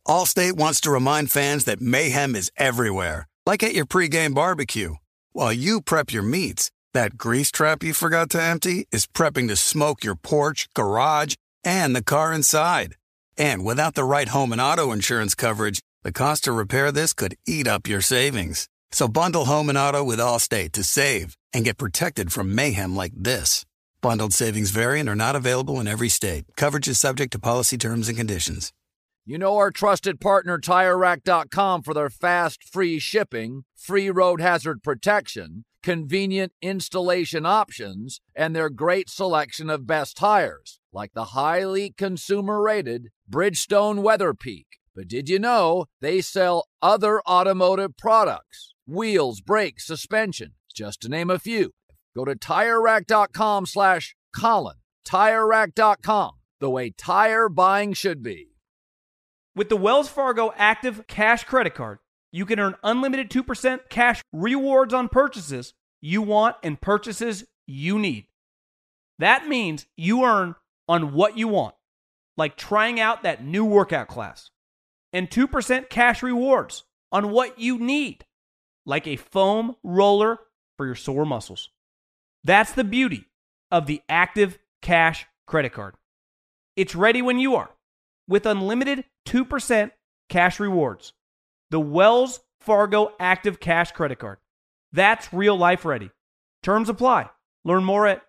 Allstate wants to remind fans that mayhem is everywhere, like at your pregame barbecue. While you prep your meats, that grease trap you forgot to empty is prepping to smoke your porch, garage, and the car inside. And without the right home and auto insurance coverage, the cost to repair this could eat up your savings. So bundle home and auto with Allstate to save and get protected from mayhem like this. Bundled savings vary and are not available in every state. Coverage is subject to policy terms and conditions. You know our trusted partner TireRack.com for their fast, free shipping, free road hazard protection, convenient installation options, and their great selection of best tires, like the highly consumer-rated Bridgestone WeatherPeak. But did you know they sell other automotive products? Wheels, brakes, suspension, just to name a few. Go to TireRack.com/Colin. TireRack.com, the way tire buying should be. With the Wells Fargo Active Cash Credit Card, you can earn unlimited 2% cash rewards on purchases you want and purchases you need. That means you earn on what you want, like trying out that new workout class, and 2% cash rewards on what you need, like a foam roller for your sore muscles. That's the beauty of the Active Cash Credit Card. It's ready when you are, with unlimited 2% cash rewards. The Wells Fargo Active Cash Credit Card. That's real life ready. Terms apply. Learn more at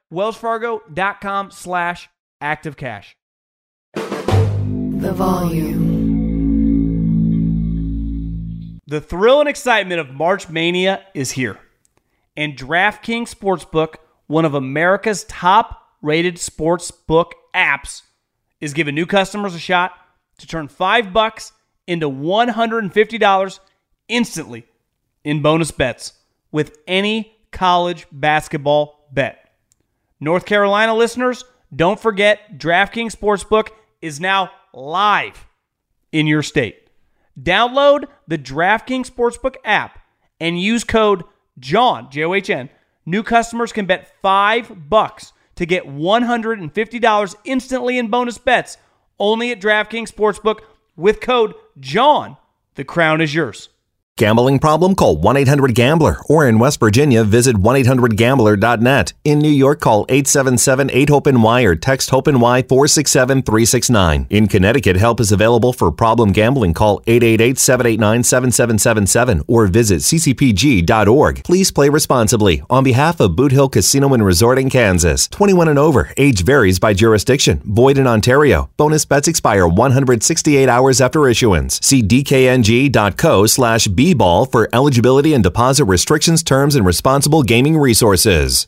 wellsfargo.com/activecash. The volume. The thrill and excitement of March Mania is here. And DraftKings Sportsbook, one of America's top-rated sportsbook apps, is giving new customers a shot to turn $5 into $150 instantly in bonus bets with any college basketball bet. North Carolina listeners, don't forget DraftKings Sportsbook is now live in your state. Download the DraftKings Sportsbook app and use code JOHN, J-O-H-N. New customers can bet $5 to get $150 instantly in bonus bets only at DraftKings Sportsbook with code JOHN. The crown is yours. Gambling problem? Call 1-800-GAMBLER. Or in West Virginia, visit 1-800-GAMBLER.net. In New York, call 877-8-HOPE-NY or text HOPE-NY 467-369. In Connecticut, help is available for problem gambling. Call 888-789-7777 or visit ccpg.org. Please play responsibly. On behalf of Boot Hill Casino and Resort in Kansas. 21 and over. Age varies by jurisdiction. Void in Ontario. Bonus bets expire 168 hours after issuance. See dkng.co/bball for eligibility and deposit restrictions, terms, and responsible gaming resources.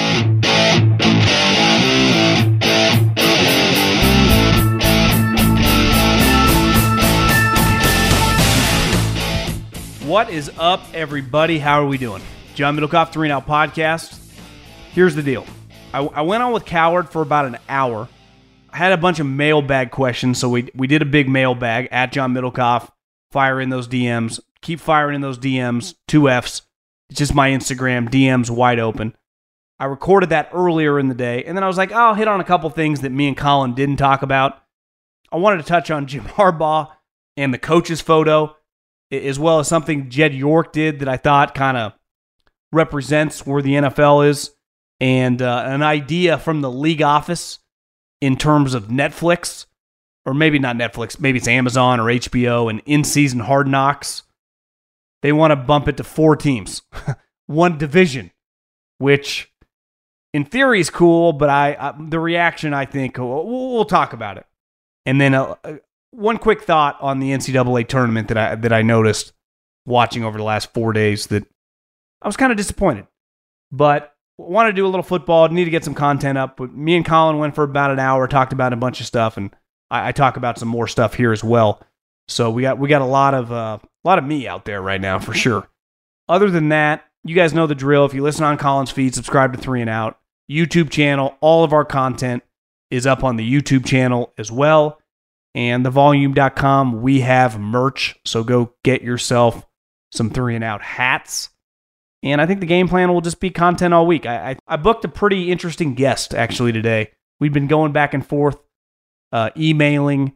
What is up, everybody? How are we doing? John Middlecoff, 3 and Out Podcast. Here's the deal. I went on with Coward for about an hour. I had a bunch of mailbag questions, so we did a big mailbag at John Middlecoff. Fire in those DMs. Keep firing in those DMs. 2 Fs. It's just my Instagram. DMs wide open. I recorded that earlier in the day, and then I was like, I'll hit on a couple things that me and Colin didn't talk about. I wanted to touch on Jim Harbaugh and the coach's photo, as well as something Jed York did that I thought kind of represents where the NFL is, and an idea from the league office in terms of Netflix, or maybe not Netflix, maybe it's Amazon or HBO, and in-season Hard Knocks. They want to bump it to 4 teams, 1 division, which in theory is cool, but the reaction, I think, we'll talk about it. And then one quick thought on the NCAA tournament that I noticed watching over the last 4 days that I was kind of disappointed. But wanted to do a little football, need to get some content up. But me and Colin went for about an hour, talked about a bunch of stuff, and I talk about some more stuff here as well. So we got a lot of me out there right now for sure. Other than that, you guys know the drill. If you listen on Colin's feed, subscribe to 3 and Out YouTube channel. All of our content is up on the YouTube channel as well. And thevolume.com, we have merch. So go get yourself some 3 and Out hats. And I think the game plan will just be content all week. I booked a pretty interesting guest actually today. We've been going back and forth, emailing,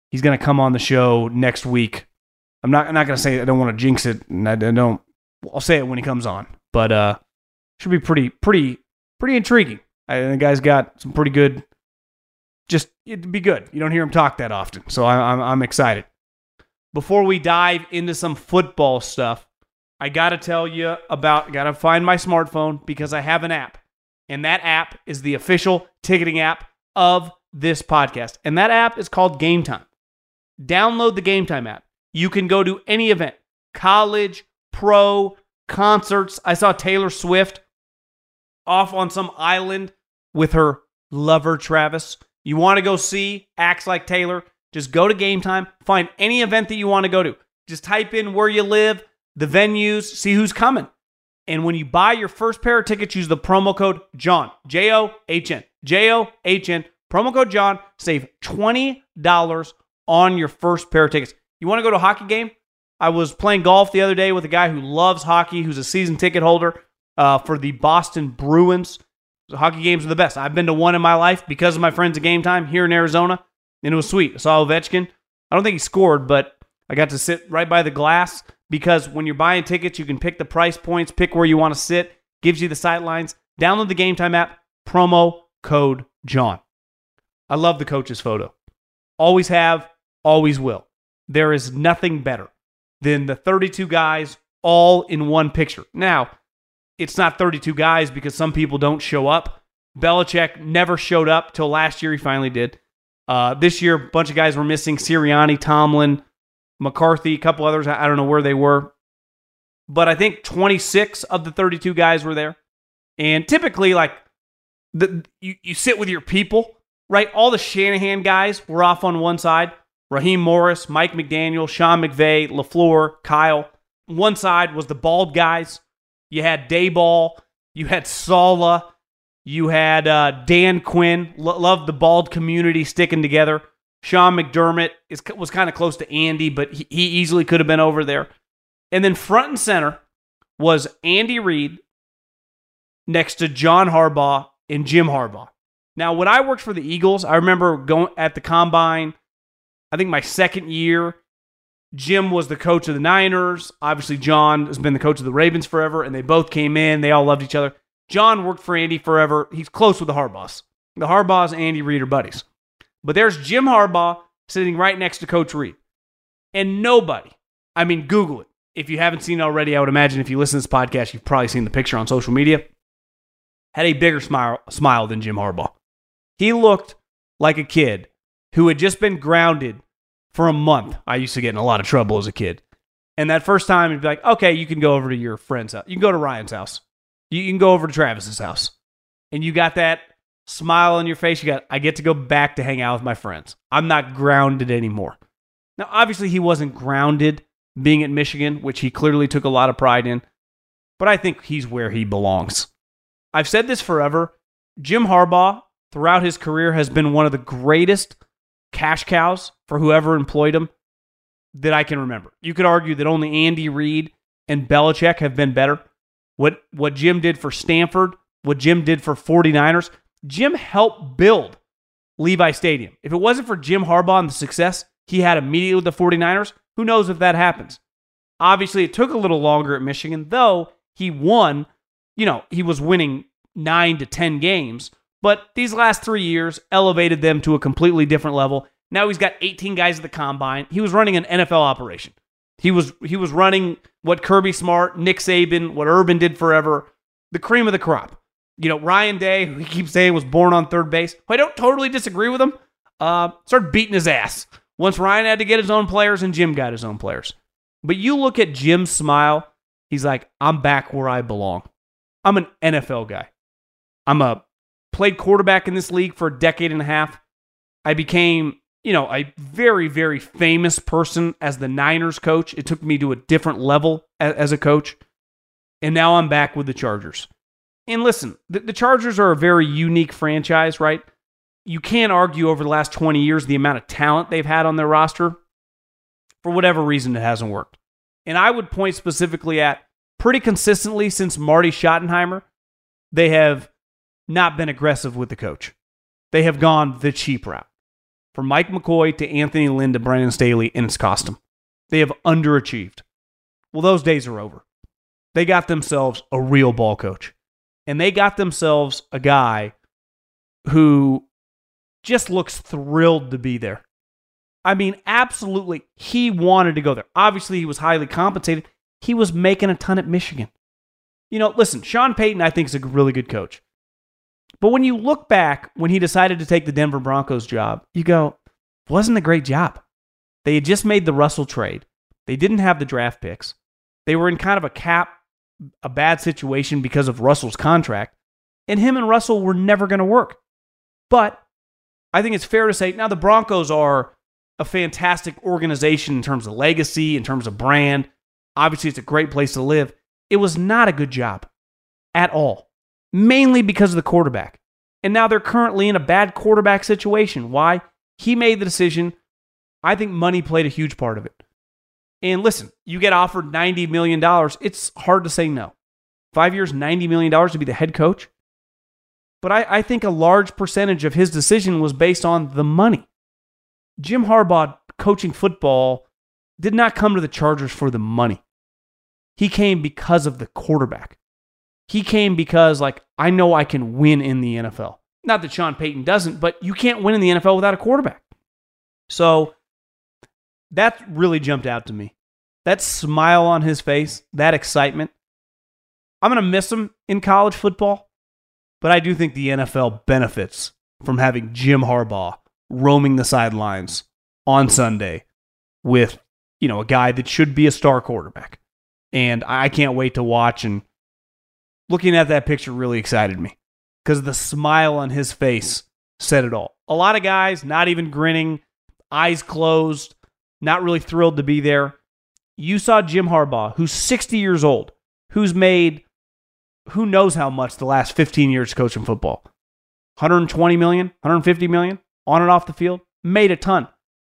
He's going to come on the show next week. I'm not going to say I don't want to jinx it, and I'll say it when he comes on. But should be pretty intriguing. The guy's got some pretty good. Just it'd be good. You don't hear him talk that often, so I'm excited. Before we dive into some football stuff, I gotta tell you gotta find my smartphone because I have an app, and that app is the official ticketing app of this podcast, and that app is called Game Time. Download the Game Time app. You can go to any event, college, pro, concerts. I saw Taylor Swift off on some island with her lover, Travis. You want to go see acts like Taylor? Just go to Game Time. Find any event that you want to go to. Just type in where you live, the venues, see who's coming. And when you buy your first pair of tickets, use the promo code JOHN, J-O-H-N, J-O-H-N, promo code JOHN. Save $20 on your first pair of tickets. You want to go to a hockey game? I was playing golf the other day with a guy who loves hockey, who's a season ticket holder for the Boston Bruins. The hockey games are the best. I've been to one in my life because of my friends at Game Time here in Arizona, and it was sweet. I saw Ovechkin. I don't think he scored, but I got to sit right by the glass because when you're buying tickets, you can pick the price points, pick where you want to sit, gives you the sight lines. Download the Game Time app, promo code John. I love the coach's photo. Always have, always will. There is nothing better than the 32 guys all in one picture. Now, it's not 32 guys because some people don't show up. Belichick never showed up till last year. He finally did. This year, a bunch of guys were missing. Sirianni, Tomlin, McCarthy, a couple others. I don't know where they were. But I think 26 of the 32 guys were there. And typically, you sit with your people, right? All the Shanahan guys were off on one side. Raheem Morris, Mike McDaniel, Sean McVay, LaFleur, Kyle. One side was the bald guys. You had Dayball. You had Sala. You had Dan Quinn. Loved the bald community sticking together. Sean McDermott was kind of close to Andy, but he easily could have been over there. And then front and center was Andy Reid next to John Harbaugh and Jim Harbaugh. Now, when I worked for the Eagles, I remember going at the Combine, I think my second year, Jim was the coach of the Niners. Obviously, John has been the coach of the Ravens forever, and they both came in. They all loved each other. John worked for Andy forever. He's close with the Harbaughs. The Harbaughs and Andy Reid are buddies. But there's Jim Harbaugh sitting right next to Coach Reid. And nobody, Google it. If you haven't seen it already, I would imagine if you listen to this podcast, you've probably seen the picture on social media. Had a bigger smile than Jim Harbaugh. He looked like a kid who had just been grounded for a month. I used to get in a lot of trouble as a kid. And that first time, you'd be like, okay, you can go over to your friend's house. You can go to Ryan's house. You can go over to Travis's house. And you got that smile on your face. I get to go back to hang out with my friends. I'm not grounded anymore. Now, obviously, he wasn't grounded being at Michigan, which he clearly took a lot of pride in. But I think he's where he belongs. I've said this forever. Jim Harbaugh, throughout his career, has been one of the greatest cash cows for whoever employed him that I can remember. You could argue that only Andy Reid and Belichick have been better. What Jim did for Stanford, what Jim did for 49ers, Jim helped build Levi Stadium. If it wasn't for Jim Harbaugh and the success he had immediately with the 49ers, who knows if that happens? Obviously, it took a little longer at Michigan, though he won. He was winning 9 to 10 games. But these last 3 years elevated them to a completely different level. Now he's got 18 guys at the Combine. He was running an NFL operation. He was running what Kirby Smart, Nick Saban, what Urban did forever, the cream of the crop. Ryan Day, who he keeps saying was born on third base, who I don't totally disagree with him, started beating his ass once Ryan had to get his own players and Jim got his own players. But you look at Jim's smile, he's like, I'm back where I belong. I'm an NFL guy. Played quarterback in this league for a decade and a half. I became, a very, very famous person as the Niners coach. It took me to a different level as a coach. And now I'm back with the Chargers. And listen, the Chargers are a very unique franchise, right? You can't argue over the last 20 years the amount of talent they've had on their roster. For whatever reason, it hasn't worked. And I would point specifically at pretty consistently since Marty Schottenheimer, they have not been aggressive with the coach. They have gone the cheap route. from Mike McCoy to Anthony Lynn to Brandon Staley, and it's cost them. They have underachieved. Well, those days are over. They got themselves a real ball coach. And they got themselves a guy who just looks thrilled to be there. I mean, absolutely, he wanted to go there. Obviously, he was highly compensated. He was making a ton at Michigan. You know, listen, Sean Payton, I think, is a really good coach. But when you look back, when he decided to take the Denver Broncos job, you go, wasn't a great job. They had just made the Russell trade. They didn't have the draft picks. They were in kind of a bad situation because of Russell's contract. And him and Russell were never going to work. But I think it's fair to say, now the Broncos are a fantastic organization in terms of legacy, in terms of brand. Obviously, it's a great place to live. It was not a good job at all, mainly because of the quarterback. And now they're currently in a bad quarterback situation. Why? He made the decision. I think money played a huge part of it. And listen, you get offered $90 million. It's hard to say no. 5 years, $90 million to be the head coach. But I think a large percentage of his decision was based on the money. Jim Harbaugh, coaching football, did not come to the Chargers for the money. He came because of the quarterback. He came because, I know I can win in the NFL. Not that Sean Payton doesn't, but you can't win in the NFL without a quarterback. So that really jumped out to me. That smile on his face, that excitement. I'm going to miss him in college football, but I do think the NFL benefits from having Jim Harbaugh roaming the sidelines on Sunday with, a guy that should be a star quarterback. And I can't wait to watch, and looking at that picture really excited me because the smile on his face said it all. A lot of guys not even grinning, eyes closed, not really thrilled to be there. You saw Jim Harbaugh, who's 60 years old, who's made who knows how much the last 15 years coaching football. 120 million, 150 million on and off the field, made a ton.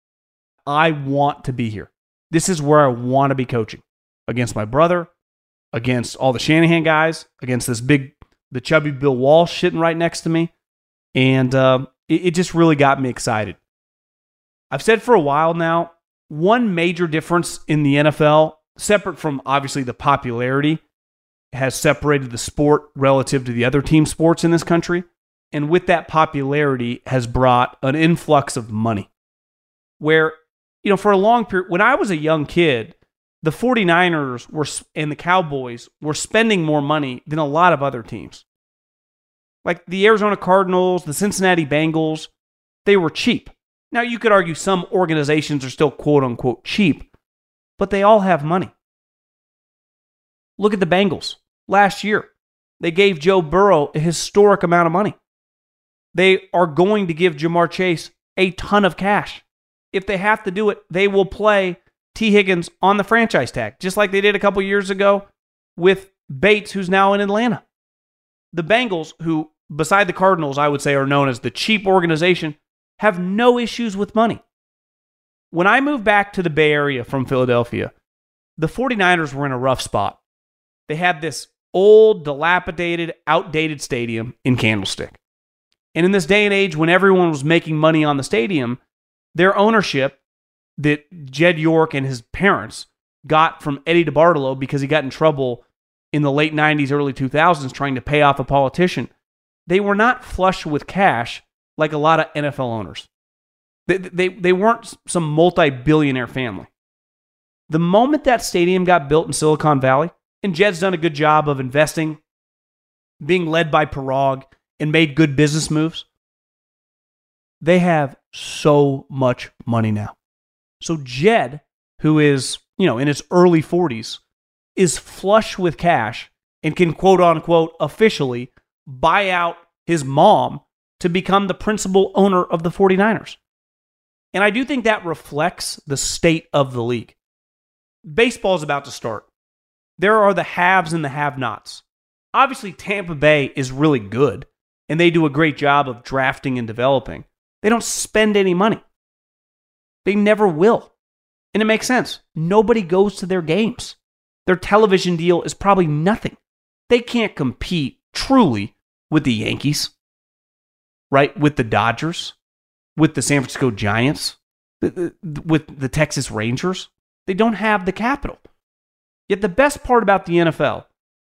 I want to be here. This is where I want to be coaching. Against my brother, against all the Shanahan guys, against the chubby Bill Walsh sitting right next to me. And it just really got me excited. I've said for a while now, one major difference in the NFL, separate from obviously the popularity, has separated the sport relative to the other team sports in this country. And with that popularity has brought an influx of money. Where, for a long period, when I was a young kid, the 49ers and the Cowboys were spending more money than a lot of other teams. Like the Arizona Cardinals, the Cincinnati Bengals, they were cheap. Now, you could argue some organizations are still quote-unquote cheap, but they all have money. Look at the Bengals. Last year, they gave Joe Burrow a historic amount of money. They are going to give Jamar Chase a ton of cash. If they have to do it, they will play T. Higgins on the franchise tag, just like they did a couple years ago with Bates, who's now in Atlanta. The Bengals, who, beside the Cardinals, I would say are known as the cheap organization, have no issues with money. When I moved back to the Bay Area from Philadelphia, the 49ers were in a rough spot. They had this old, dilapidated, outdated stadium in Candlestick. And in this day and age when everyone was making money on the stadium, their ownership that Jed York and his parents got from Eddie DeBartolo because he got in trouble in the late 90s, early 2000s trying to pay off a politician, they were not flush with cash like a lot of NFL owners. They weren't some multi-billionaire family. The moment that stadium got built in Silicon Valley, and Jed's done a good job of investing, being led by Parag, and made good business moves, they have so much money now. So Jed, who is, in his early 40s, is flush with cash and can quote-unquote officially buy out his mom to become the principal owner of the 49ers. And I do think that reflects the state of the league. Baseball is about to start. There are the haves and the have-nots. Obviously, Tampa Bay is really good, and they do a great job of drafting and developing. They don't spend any money. They never will. And it makes sense. Nobody goes to their games. Their television deal is probably nothing. They can't compete truly with the Yankees, right? With the Dodgers. with the San Francisco Giants, with the Texas Rangers. They don't have the capital. Yet the best part about the NFL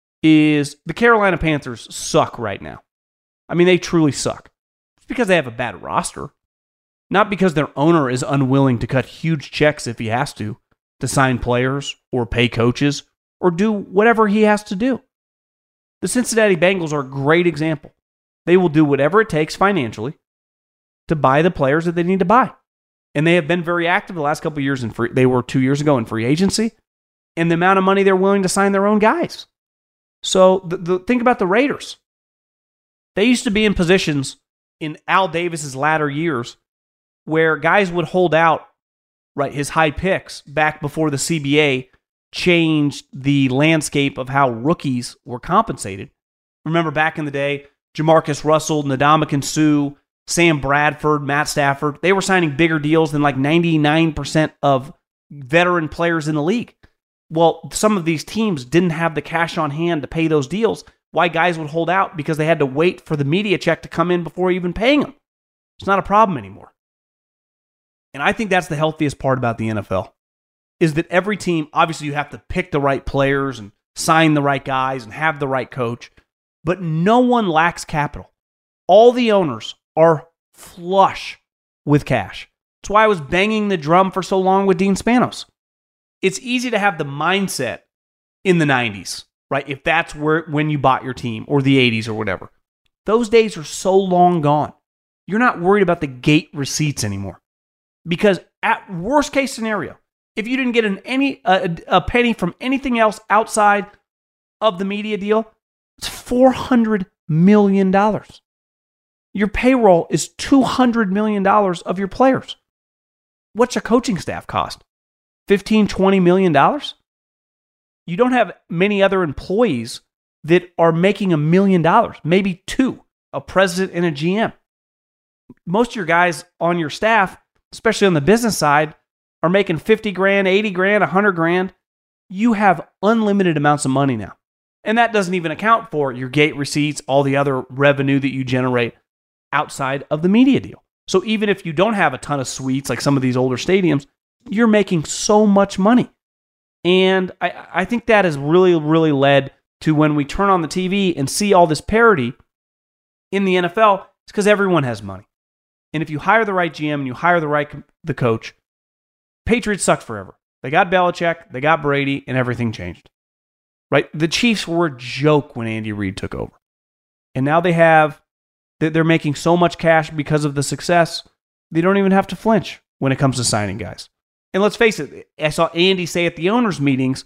is the Carolina Panthers suck right now. I mean, they truly suck. It's because they have a bad roster. Not because their owner is unwilling to cut huge checks if he has to sign players or pay coaches or do whatever he has to do. The Cincinnati Bengals are a great example. They will do whatever it takes financially to buy the players that they need to buy. And they have been very active the last couple of years. They were 2 years ago in free agency. And the amount of money they're willing to sign their own guys. So think about the Raiders. They used to be in positions in Al Davis's latter years where guys would hold out, right, his high picks back before the CBA changed the landscape of how rookies were compensated. Remember back in the day, Jamarcus Russell, Ndamukong Suh, Sam Bradford, Matt Stafford, they were signing bigger deals than like 99% of veteran players in the league. Well, some of these teams didn't have the cash on hand to pay those deals. Why guys would hold out? Because they had to wait for the media check to come in before even paying them. It's not a problem anymore. And I think that's the healthiest part about the NFL, is that every team, obviously you have to pick the right players and sign the right guys and have the right coach, but no one lacks capital. All the owners are flush with cash. That's why I was banging the drum for so long with Dean Spanos. It's easy to have the mindset in the 90s, right? If that's when you bought your team, or the 80s or whatever. Those days are so long gone. You're not worried about the gate receipts anymore. Because at worst case scenario, if you didn't get a penny from anything else outside of the media deal, it's $400 million. Your payroll is $200 million of your players. What's your coaching staff cost? $15, $20 million? You don't have many other employees that are making $1 million, maybe two, a president and a GM. Most of your guys on your staff, especially on the business side, are making 50 grand, 80 grand, 100 grand. You have unlimited amounts of money now. And that doesn't even account for your gate receipts, all the other revenue that you generate outside of the media deal. So even if you don't have a ton of suites like some of these older stadiums, you're making so much money. And I think that has really, really led to when we turn on the TV and see all this parity in the NFL, it's because everyone has money. And if you hire the right GM and you hire the coach, Patriots sucked forever. They got Belichick, they got Brady, and everything changed. Right? The Chiefs were a joke when Andy Reid took over. And now they're making so much cash because of the success, they don't even have to flinch when it comes to signing guys. And let's face it, I saw Andy say at the owners' meetings,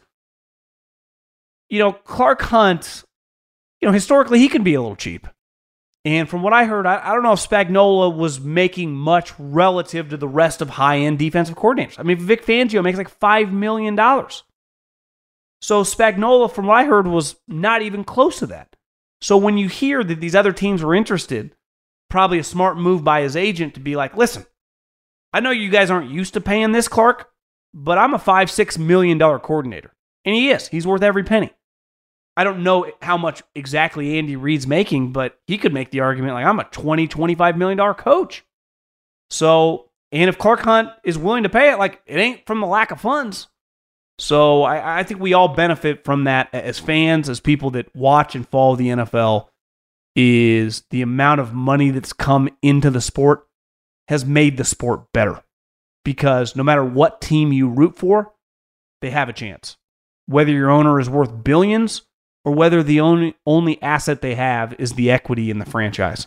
Clark Hunt, historically he can be a little cheap. And from what I heard, I don't know if Spagnuolo was making much relative to the rest of high-end defensive coordinators. I mean, Vic Fangio makes like $5 million. So Spagnuolo, from what I heard, was not even close to that. So when you hear that these other teams were interested, probably a smart move by his agent to be like, listen, I know you guys aren't used to paying this, Clark, but I'm a $5-6 million coordinator. And he is. He's worth every penny. I don't know how much exactly Andy Reid's making, but he could make the argument like I'm a $20-25 million coach. So, and if Clark Hunt is willing to pay it, like it ain't from the lack of funds. So I think we all benefit from that as fans, as people that watch and follow the NFL, is the amount of money that's come into the sport has made the sport better. Because no matter what team you root for, they have a chance. Whether your owner is worth billions or whether the only asset they have is the equity in the franchise.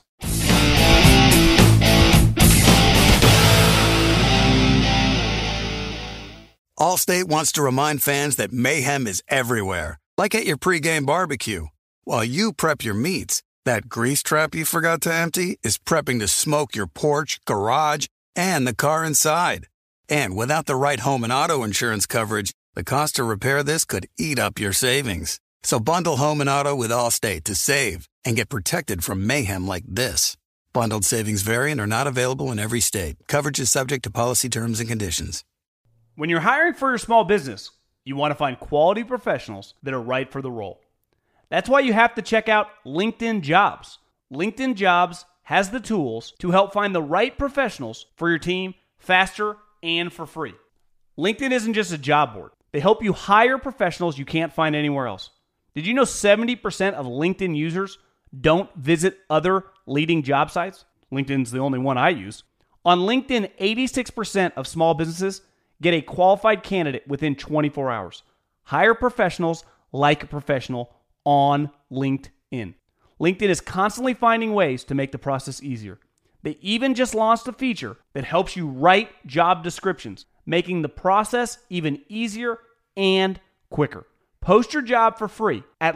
Allstate wants to remind fans that mayhem is everywhere, like at your pregame barbecue. While you prep your meats, that grease trap you forgot to empty is prepping to smoke your porch, garage, and the car inside. And without the right home and auto insurance coverage, the cost to repair this could eat up your savings. So bundle home and auto with Allstate to save and get protected from mayhem like this. Bundled savings vary and are not available in every state. Coverage is subject to policy terms and conditions. When you're hiring for your small business, you want to find quality professionals that are right for the role. That's why you have to check out LinkedIn Jobs. LinkedIn Jobs has the tools to help find the right professionals for your team faster and for free. LinkedIn isn't just a job board. They help you hire professionals you can't find anywhere else. Did you know 70% of LinkedIn users don't visit other leading job sites? LinkedIn's the only one I use. On LinkedIn, 86% of small businesses get a qualified candidate within 24 hours. Hire professionals like a professional on LinkedIn. LinkedIn is constantly finding ways to make the process easier. They even just launched a feature that helps you write job descriptions, making the process even easier and quicker. Post your job for free at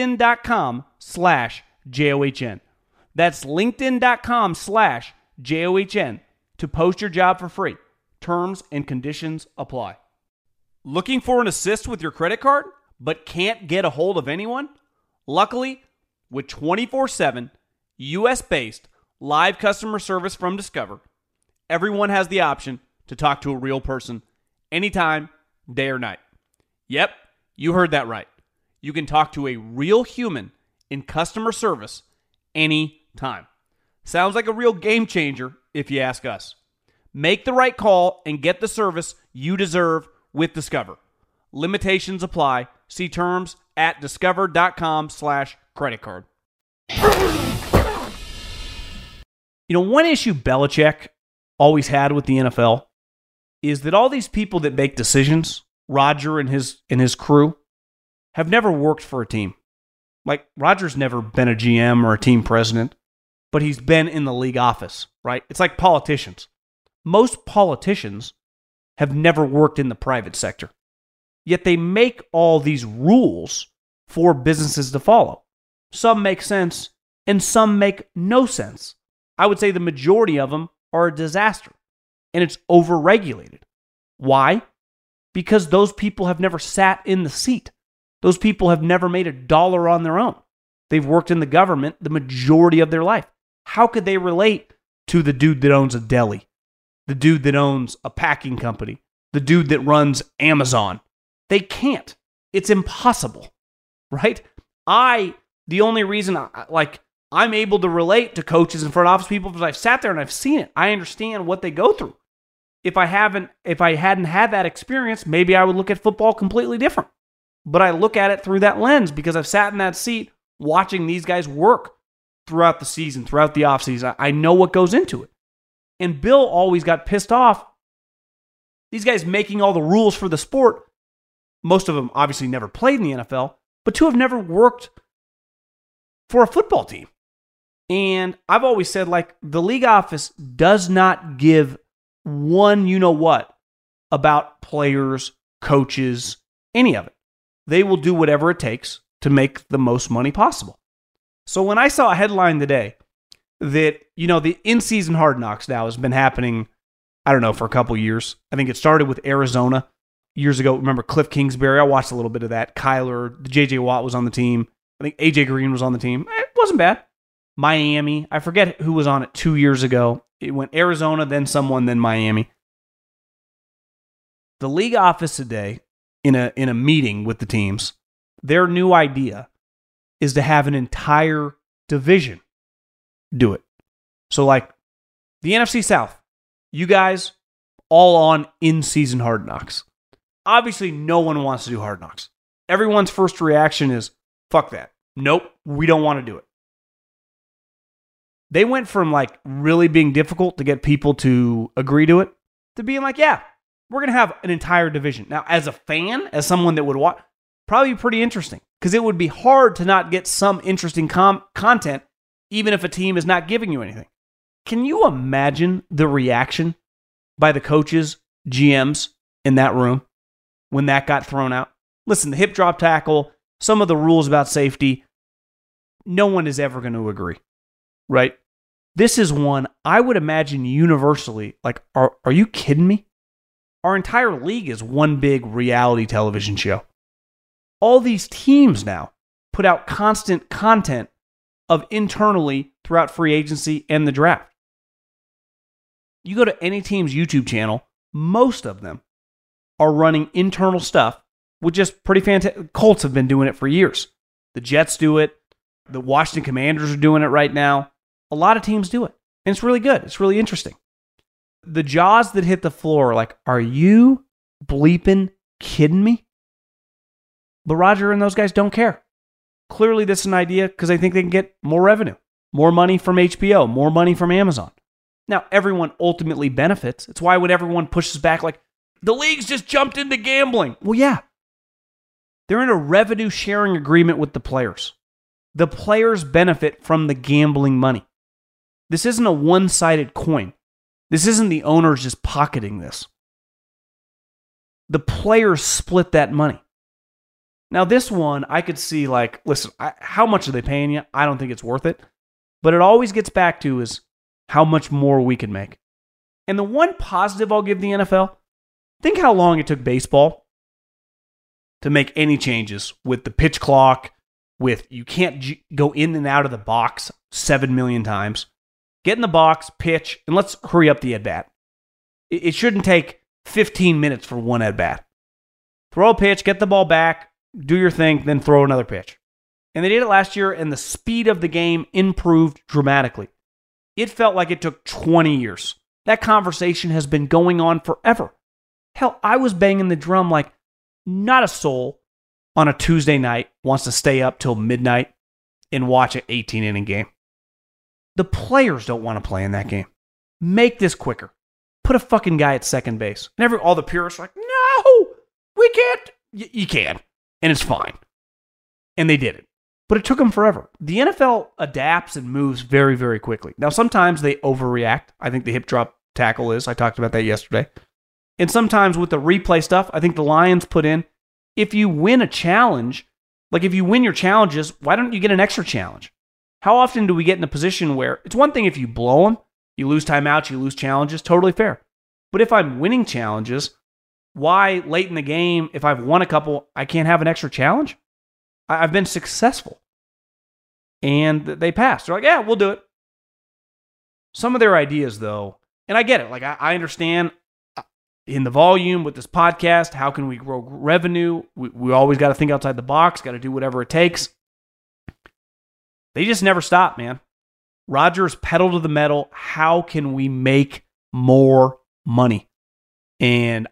linkedin.com/JOHN. That's linkedin.com/JOHN to post your job for free. Terms and conditions apply. Looking for an assist with your credit card, but can't get a hold of anyone? Luckily, with 24/7 US-based live customer service from Discover, everyone has the option to talk to a real person anytime, day or night. Yep, you heard that right. You can talk to a real human in customer service anytime. Sounds like a real game changer if you ask us. Make the right call and get the service you deserve with Discover. Limitations apply. See terms at discover.com/creditcard. One issue Belichick always had with the NFL is that all these people that make decisions, Roger and his crew, have never worked for a team. Like, Roger's never been a GM or a team president, but he's been in the league office, right? It's like politicians. Most politicians have never worked in the private sector. Yet they make all these rules for businesses to follow. Some make sense, and some make no sense. I would say the majority of them are a disaster, and it's overregulated. Why? Because those people have never sat in the seat. Those people have never made a dollar on their own. They've worked in the government the majority of their life. How could they relate to the dude that owns a deli, the dude that owns a packing company, the dude that runs Amazon? They can't. It's impossible, right? The only reason I'm able to relate to coaches and front office people because I've sat there and I've seen it. I understand what they go through. If I hadn't had that experience, maybe I would look at football completely different. But I look at it through that lens because I've sat in that seat watching these guys work throughout the season, throughout the offseason. I know what goes into it. And Bill always got pissed off. These guys making all the rules for the sport, most of them obviously never played in the NFL, but two have never worked for a football team. And I've always said, the league office does not give one you-know-what about players, coaches, any of it. They will do whatever it takes to make the most money possible. So when I saw a headline today that, the in-season Hard Knocks now has been happening, I don't know, for a couple years. I think it started with Arizona years ago. Remember Cliff Kingsbury? I watched a little bit of that. Kyler, J.J. Watt was on the team. I think A.J. Green was on the team. It wasn't bad. Miami, I forget who was on it 2 years ago. It went Arizona, then someone, then Miami. The league office today, in a meeting with the teams, their new idea is to have an entire division do it. So the NFC South, you guys all on in-season Hard Knocks. Obviously, no one wants to do Hard Knocks. Everyone's first reaction is, fuck that. Nope, we don't want to do it. They went from really being difficult to get people to agree to it to being yeah, we're going to have an entire division. Now, as a fan, as someone that would watch, probably pretty interesting because it would be hard to not get some interesting content even if a team is not giving you anything. Can you imagine the reaction by the coaches, GMs in that room when that got thrown out? Listen, the hip drop tackle, some of the rules about safety, no one is ever going to agree, right? This is one I would imagine universally, are you kidding me? Our entire league is one big reality television show. All these teams now put out constant content of internally throughout free agency and the draft. You go to any team's YouTube channel, most of them are running internal stuff, which is pretty fantastic. Colts have been doing it for years. The Jets do it. The Washington Commanders are doing it right now. A lot of teams do it. And it's really good. It's really interesting. The jaws that hit the floor are like, are you bleeping kidding me? But Roger and those guys don't care. Clearly, this is an idea because they think they can get more revenue, more money from HBO, more money from Amazon. Now, everyone ultimately benefits. It's why when everyone pushes back, like, the league's just jumped into gambling. Well, yeah. They're in a revenue sharing agreement with the players. The players benefit from the gambling money. This isn't a one-sided coin. This isn't the owners just pocketing this. The players split that money. Now, this one, I could see, like, listen, how much are they paying you? I don't think it's worth it. But it always gets back to is how much more we can make. And the one positive I'll give the NFL, think how long it took baseball to make any changes with the pitch clock, with you can't go in and out of the box 7 million times. Get in the box, pitch, and let's hurry up the at-bat. It shouldn't take 15 minutes for one at-bat. Throw a pitch, get the ball back, do your thing, then throw another pitch. And they did it last year, and the speed of the game improved dramatically. It felt like it took 20 years. That conversation has been going on forever. Hell, I was banging the drum like not a soul on a Tuesday night wants to stay up till midnight and watch an 18-inning game. The players don't want to play in that game. Make this quicker. Put a fucking guy at second base. And all the purists are like, no, we can't. You can. And it's fine. And they did it. But it took them forever. The NFL adapts and moves very, very quickly. Now, sometimes they overreact. I think the hip drop tackle is. I talked about that yesterday. And sometimes with the replay stuff, I think the Lions put in, if you win a challenge, like if you win your challenges, why don't you get an extra challenge? How often do we get in a position where it's one thing if you blow them, you lose timeouts, you lose challenges, totally fair. But if I'm winning challenges, why late in the game, if I've won a couple, I can't have an extra challenge? I've been successful. And they passed. They're like, yeah, we'll do it. Some of their ideas, though, and I get it. Like, I understand in the volume with this podcast, how can we grow revenue? We always got to think outside the box, got to do whatever it takes. They just never stop, man. Rodgers pedal to the metal. How can we make more money? And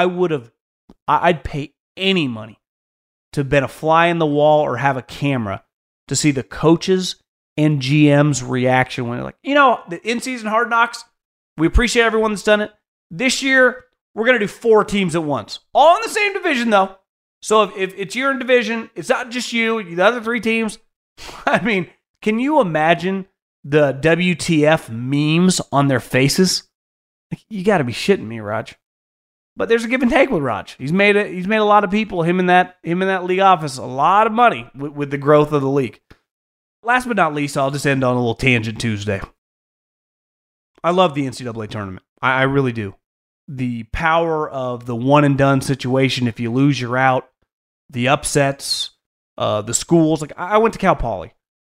I'd pay any money to bet a fly in the wall or have a camera to see the coaches and GM's reaction when they're like, the in-season Hard Knocks, we appreciate everyone that's done it. This year, we're going to do 4 teams at once. All in the same division, though. So if it's your division, it's not just you, the other 3 teams. I mean, can you imagine the WTF memes on their faces? Like, you got to be shitting me, Raj. But there's a give and take with Raj. He's made a lot of people, him in that league office, a lot of money with the growth of the league. Last but not least, I'll just end on a little tangent Tuesday. I love the NCAA tournament. I really do. The power of the one and done situation. If you lose, you're out. The upsets, the schools. Like, I went to Cal Poly.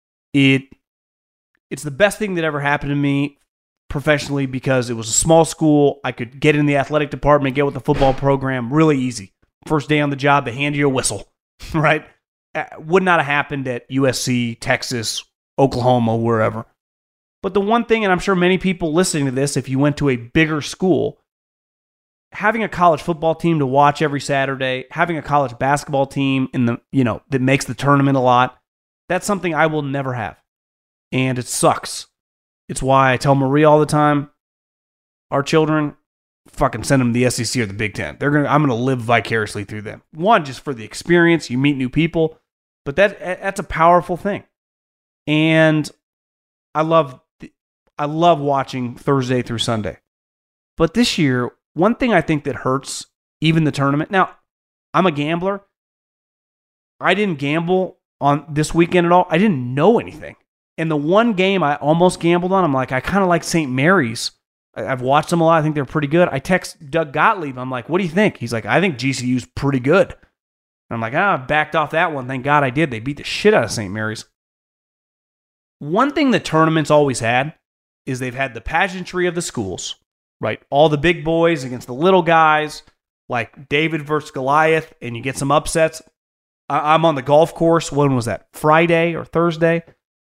It's the best thing that ever happened to me professionally because it was a small school. I could get in the athletic department, get with the football program really easy. First day on the job, they hand you a whistle, right? Would not have happened at USC, Texas, Oklahoma, wherever. But the one thing, and I'm sure many people listening to this, if you went to a bigger school, having a college football team to watch every Saturday, having a college basketball team that makes the tournament a lot, that's something I will never have. And it sucks. It's why I tell Marie all the time, our children, fucking send them to the SEC or the Big Ten. I'm gonna live vicariously through them. One, just for the experience, you meet new people, but that's a powerful thing. And I love watching Thursday through Sunday. But this year, one thing I think that hurts even the tournament. Now, I'm a gambler. I didn't gamble on this weekend at all. I didn't know anything. And the one game I almost gambled on, I'm like, I kind of like St. Mary's. I've watched them a lot. I think they're pretty good. I text Doug Gottlieb. I'm like, what do you think? He's like, I think GCU's pretty good. And I'm like, I backed off that one. Thank God I did. They beat the shit out of St. Mary's. One thing the tournament's always had is they've had the pageantry of the schools, right? All the big boys against the little guys, like David versus Goliath, and you get some upsets. I'm on the golf course. When was that? Friday or Thursday?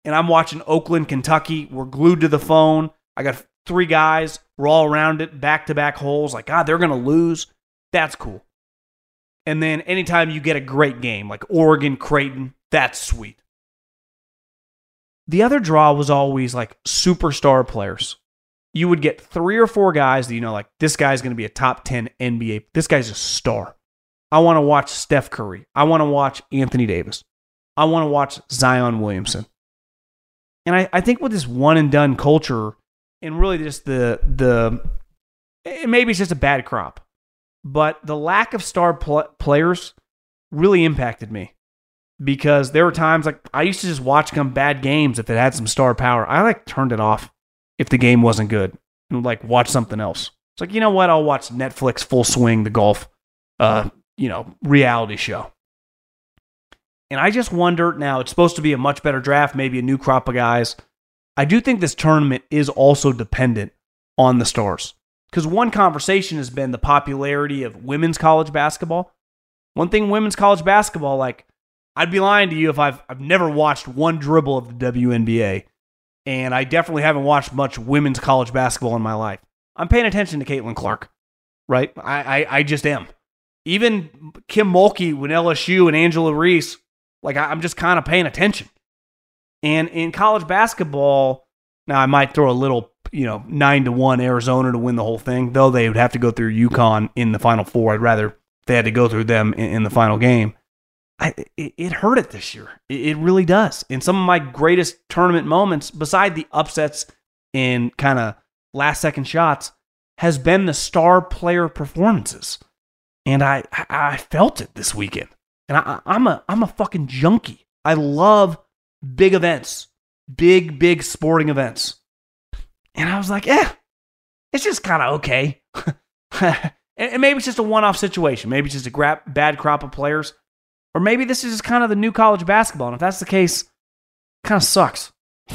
and I'm watching Oakland, Kentucky. We're glued to the phone. I got 3 guys. We're all around it, back-to-back holes. Like, God, they're going to lose. That's cool. And then anytime you get a great game, like Oregon, Creighton, that's sweet. The other draw was always like superstar players. You would get 3 or 4 guys that like, this guy's going to be a top 10 NBA. This guy's a star. I want to watch Steph Curry. I want to watch Anthony Davis. I want to watch Zion Williamson. And I think with this one-and-done culture, and really just maybe it's just a bad crop, but the lack of star players really impacted me. Because there were times like I used to just watch some bad games if it had some star power. I turned it off if the game wasn't good and watch something else. It's like, you know what? I'll watch Netflix Full Swing, the golf, reality show. And I just wonder now, it's supposed to be a much better draft, maybe a new crop of guys. I do think this tournament is also dependent on the stars. Because one conversation has been the popularity of women's college basketball. One thing, women's college basketball, I'd be lying to you if I've never watched one dribble of the WNBA, and I definitely haven't watched much women's college basketball in my life. I'm paying attention to Caitlin Clark, right? I just am. Even Kim Mulkey with LSU and Angela Reese, I'm just kind of paying attention. And in college basketball, now I might throw a little, 9-1 Arizona to win the whole thing, though they would have to go through UConn in the Final Four. I'd rather they had to go through them in the final game. It hurt it this year. It really does. And some of my greatest tournament moments, beside the upsets and kind of last-second shots, has been the star player performances. And I felt it this weekend. And I'm a fucking junkie. I love big events, big sporting events. And I was like, it's just kind of okay. And maybe it's just a one-off situation. Maybe it's just a bad crop of players. Or maybe this is just kind of the new college basketball. And if that's the case, it kind of sucks.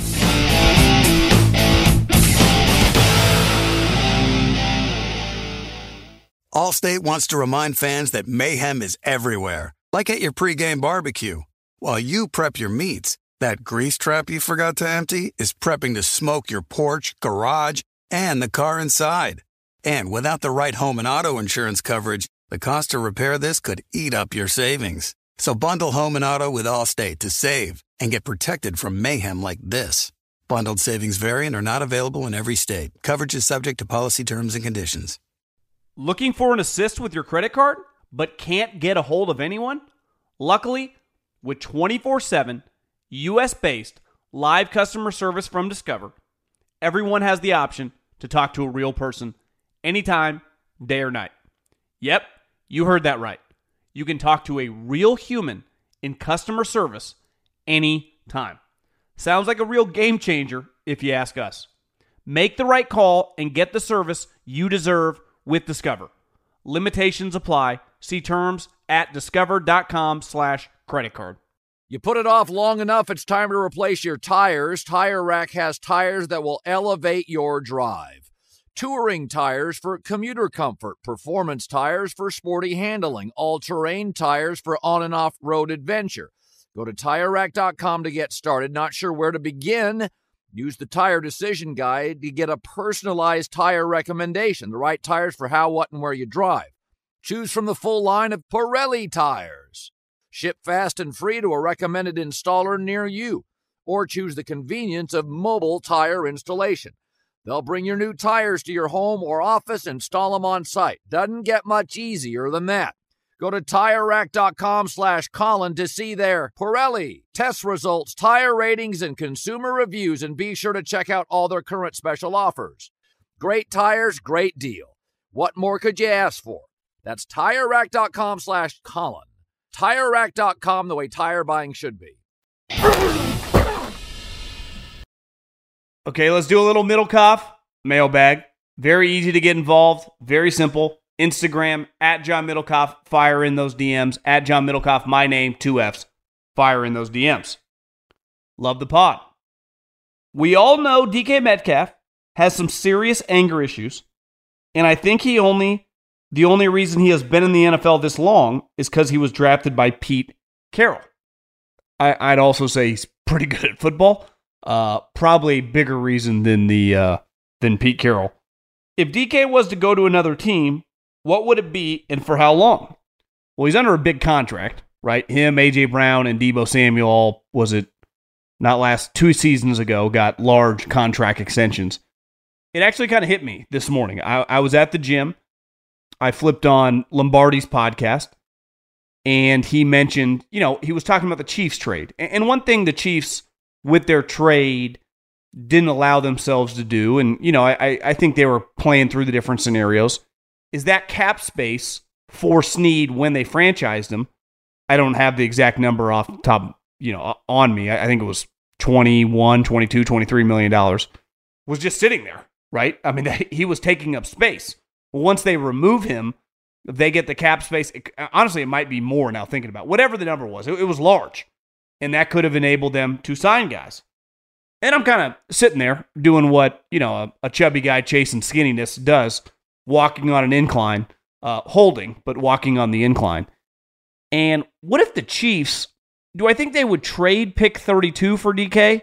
Allstate wants to remind fans that mayhem is everywhere. Like at your pregame barbecue. While you prep your meats, that grease trap you forgot to empty is prepping to smoke your porch, garage, and the car inside. And without the right home and auto insurance coverage, the cost to repair this could eat up your savings. So bundle home and auto with Allstate to save and get protected from mayhem like this. Bundled savings vary and are not available in every state. Coverage is subject to policy terms and conditions. Looking for an assist with your credit card, but can't get a hold of anyone? Luckily, with 24/7, U.S.-based live customer service from Discover, everyone has the option to talk to a real person anytime, day or night. Yep, you heard that right. You can talk to a real human in customer service anytime. Sounds like a real game changer if you ask us. Make the right call and get the service you deserve with Discover. Limitations apply. See terms at discover.com/credit card. You put it off long enough, it's time to replace your tires. Tire Rack has tires that will elevate your drive. Touring tires for commuter comfort, performance tires for sporty handling, all-terrain tires for on- and off-road adventure. Go to TireRack.com to get started. Not sure where to begin? Use the Tire Decision Guide to get a personalized tire recommendation, the right tires for how, what, and where you drive. Choose from the full line of Pirelli tires. Ship fast and free to a recommended installer near you. Or choose the convenience of mobile tire installation. They'll bring your new tires to your home or office, install them on site. Doesn't get much easier than that. Go to TireRack.com/Colin to see their Pirelli test results, tire ratings, and consumer reviews, and be sure to check out all their current special offers. Great tires, great deal. What more could you ask for? That's TireRack.com/Colin. TireRack.com, the way tire buying should be. Okay, let's do a little Middlecoff mailbag. Very easy to get involved. Very simple. Instagram, at John Middlecoff. Fire in those DMs. At John Middlecoff, my name, 2 Fs. Fire in those DMs. Love the pod. We all know DK Metcalf has some serious anger issues, and I think the only reason he has been in the NFL this long is because he was drafted by Pete Carroll. I'd also say he's pretty good at football. Probably a bigger reason than Pete Carroll. If DK was to go to another team, what would it be and for how long? Well, he's under a big contract, right? Him, A.J. Brown, and Deebo Samuel all, was it not last 2 seasons ago, got large contract extensions. It actually kind of hit me this morning. I was at the gym. I flipped on Lombardi's podcast, and he mentioned, he was talking about the Chiefs trade. And one thing the Chiefs, with their trade, didn't allow themselves to do, and, I think they were playing through the different scenarios, is that cap space for Snead when they franchised him. I don't have the exact number off the top, on me. I think it was $21, $22, $23 million was just sitting there, right? I mean, he was taking up space. Once they remove him, they get the cap space. Honestly, it might be more now thinking about it. Whatever the number was. It was large, and that could have enabled them to sign guys. And I'm kind of sitting there doing what, a chubby guy chasing skinniness does, walking on an incline, holding, but walking on the incline. And what if the Chiefs, do I think they would trade pick 32 for DK?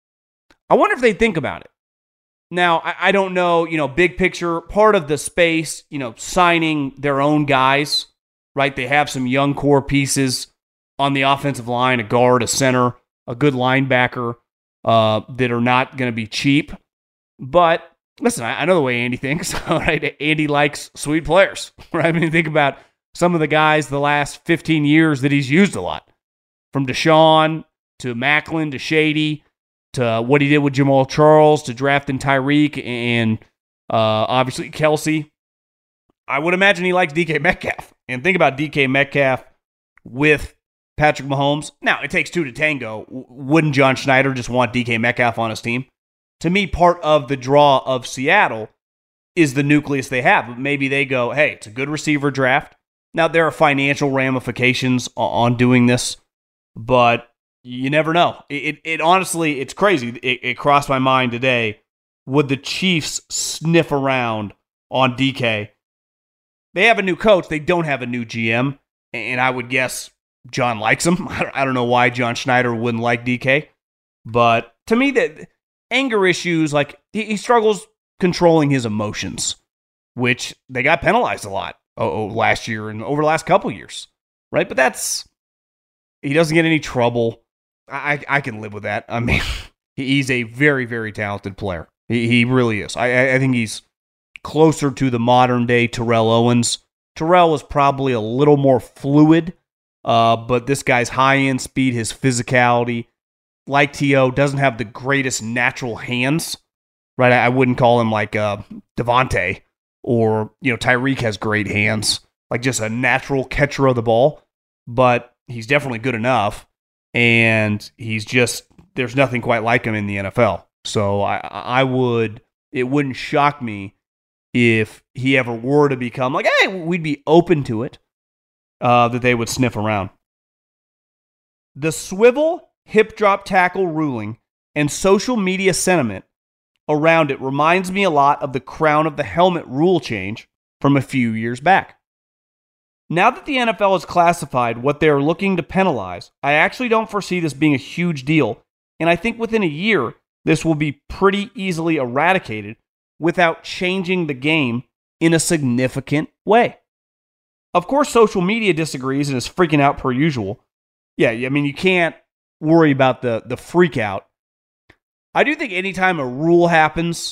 I wonder if they think about it. Now, I don't know, big picture, part of the space, signing their own guys, right? They have some young core pieces on the offensive line, a guard, a center, a good linebacker that are not going to be cheap. But listen, I know the way Andy thinks, right? Andy likes sweet players, right? I mean, think about some of the guys the last 15 years that he's used a lot. From Deshaun to Macklin to Shady to what he did with Jamal Charles to drafting Tyreek and obviously Kelsey. I would imagine he likes DK Metcalf. And think about DK Metcalf with Patrick Mahomes. Now, it takes two to tango. Wouldn't John Schneider just want DK Metcalf on his team? To me, part of the draw of Seattle is the nucleus they have. But maybe they go, hey, it's a good receiver draft. Now, there are financial ramifications on doing this, but you never know. It honestly, it's crazy. It crossed my mind today. Would the Chiefs sniff around on DK? They have a new coach. They don't have a new GM. And I would guess John likes him. I don't know why John Schneider wouldn't like DK. But to me, that anger issues, like he struggles controlling his emotions, which they got penalized a lot last year and over the last couple years. Right? But he doesn't get any trouble. I can live with that. I mean, he's a very, very talented player. He really is. I think he's closer to the modern day Terrell Owens. Terrell was probably a little more fluid, but this guy's high-end speed, his physicality, like T.O., doesn't have the greatest natural hands, right? I wouldn't call him like Devontae or, Tyreek has great hands, like just a natural catcher of the ball, but he's definitely good enough. And there's nothing quite like him in the NFL. So it wouldn't shock me if he ever were to become like, hey, we'd be open to it, that they would sniff around. The swivel hip drop tackle ruling and social media sentiment around it reminds me a lot of the crown of the helmet rule change from a few years back. Now that the NFL has classified what they are looking to penalize, I actually don't foresee this being a huge deal, and I think within a year, this will be pretty easily eradicated without changing the game in a significant way. Of course, social media disagrees and is freaking out per usual. Yeah, I mean, you can't worry about the freak out. I do think anytime a rule happens,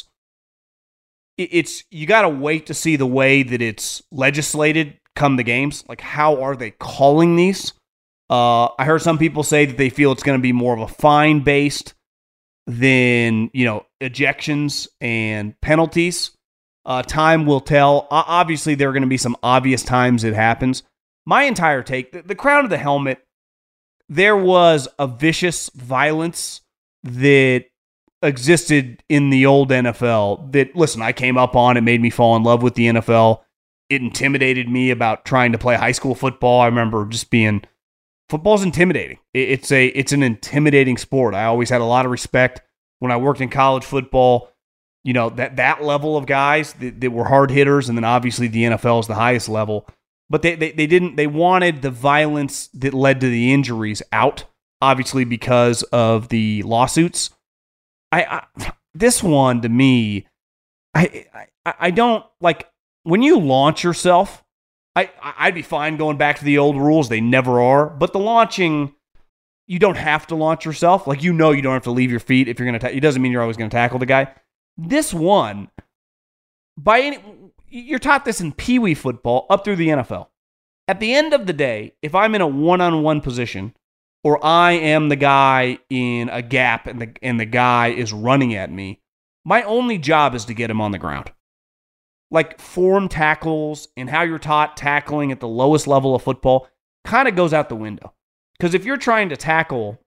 you got to wait to see the way that it's legislated come the games. Like, how are they calling these? I heard some people say that they feel it's going to be more of a fine based than, ejections and penalties. Time will tell. Obviously, there are going to be some obvious times it happens. My entire take, the crown of the helmet, there was a vicious violence that existed in the old NFL that, listen, I came up on. It made me fall in love with the NFL. It intimidated me about trying to play high school football. I remember just football's intimidating. It's an intimidating sport. I always had a lot of respect when I worked in college football. That level of guys that were hard hitters, and then obviously the NFL is the highest level. But they wanted the violence that led to the injuries out, obviously because of the lawsuits. This one to me, I don't like when you launch yourself. I'd be fine going back to the old rules. They never are. But the launching, you don't have to launch yourself. Like, you don't have to leave your feet if you're going to. It doesn't mean you're always going to tackle the guy. This one, you're taught this in Pee Wee football up through the NFL. At the end of the day, if I'm in a one-on-one position, or I am the guy in a gap and the guy is running at me, my only job is to get him on the ground. Like, form tackles and how you're taught tackling at the lowest level of football kind of goes out the window. Because if you're trying to tackle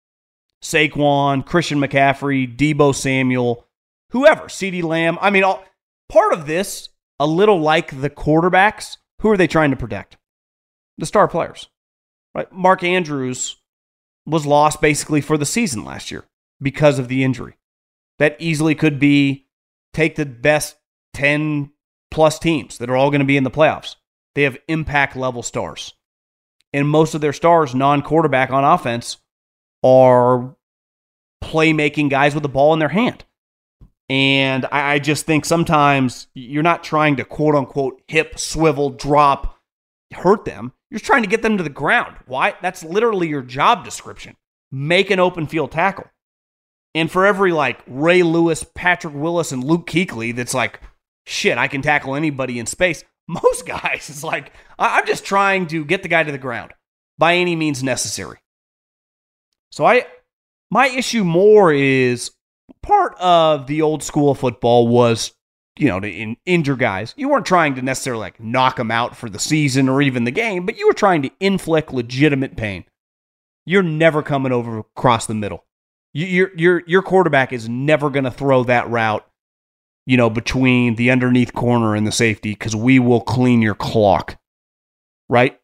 Saquon, Christian McCaffrey, Deebo Samuel, whoever, CeeDee Lamb, part of this, a little like the quarterbacks, who are they trying to protect? The star players. Right? Mark Andrews was lost basically for the season last year because of the injury. That easily could be take the best 10 plus teams that are all going to be in the playoffs. They have impact level stars. And most of their stars, non-quarterback on offense, are playmaking guys with the ball in their hand. And I just think sometimes you're not trying to quote unquote hip, swivel, drop, hurt them. You're trying to get them to the ground. Why? That's literally your job description. Make an open field tackle. And for every like Ray Lewis, Patrick Willis, and Luke Kuechly that's like, shit, I can tackle anybody in space. Most guys, it's like, I'm just trying to get the guy to the ground by any means necessary. So my issue more is part of the old school of football was, to injure guys. You weren't trying to necessarily like knock them out for the season or even the game, but you were trying to inflict legitimate pain. You're never coming over across the middle. Your quarterback is never going to throw that route, between the underneath corner and the safety, because we will clean your clock, right?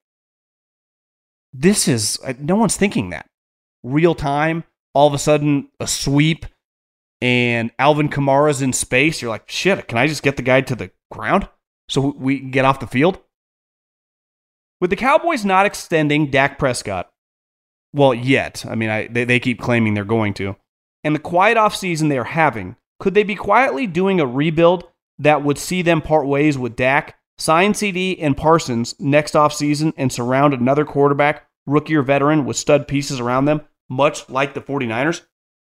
This is, no one's thinking that. Real time, all of a sudden, a sweep, and Alvin Kamara's in space. You're like, shit, can I just get the guy to the ground so we can get off the field? With the Cowboys not extending Dak Prescott, well, yet. They keep claiming they're going to. And the quiet offseason they are having, could they be quietly doing a rebuild that would see them part ways with Dak, sign CD and Parsons next offseason, and surround another quarterback, rookie or veteran, with stud pieces around them, much like the 49ers?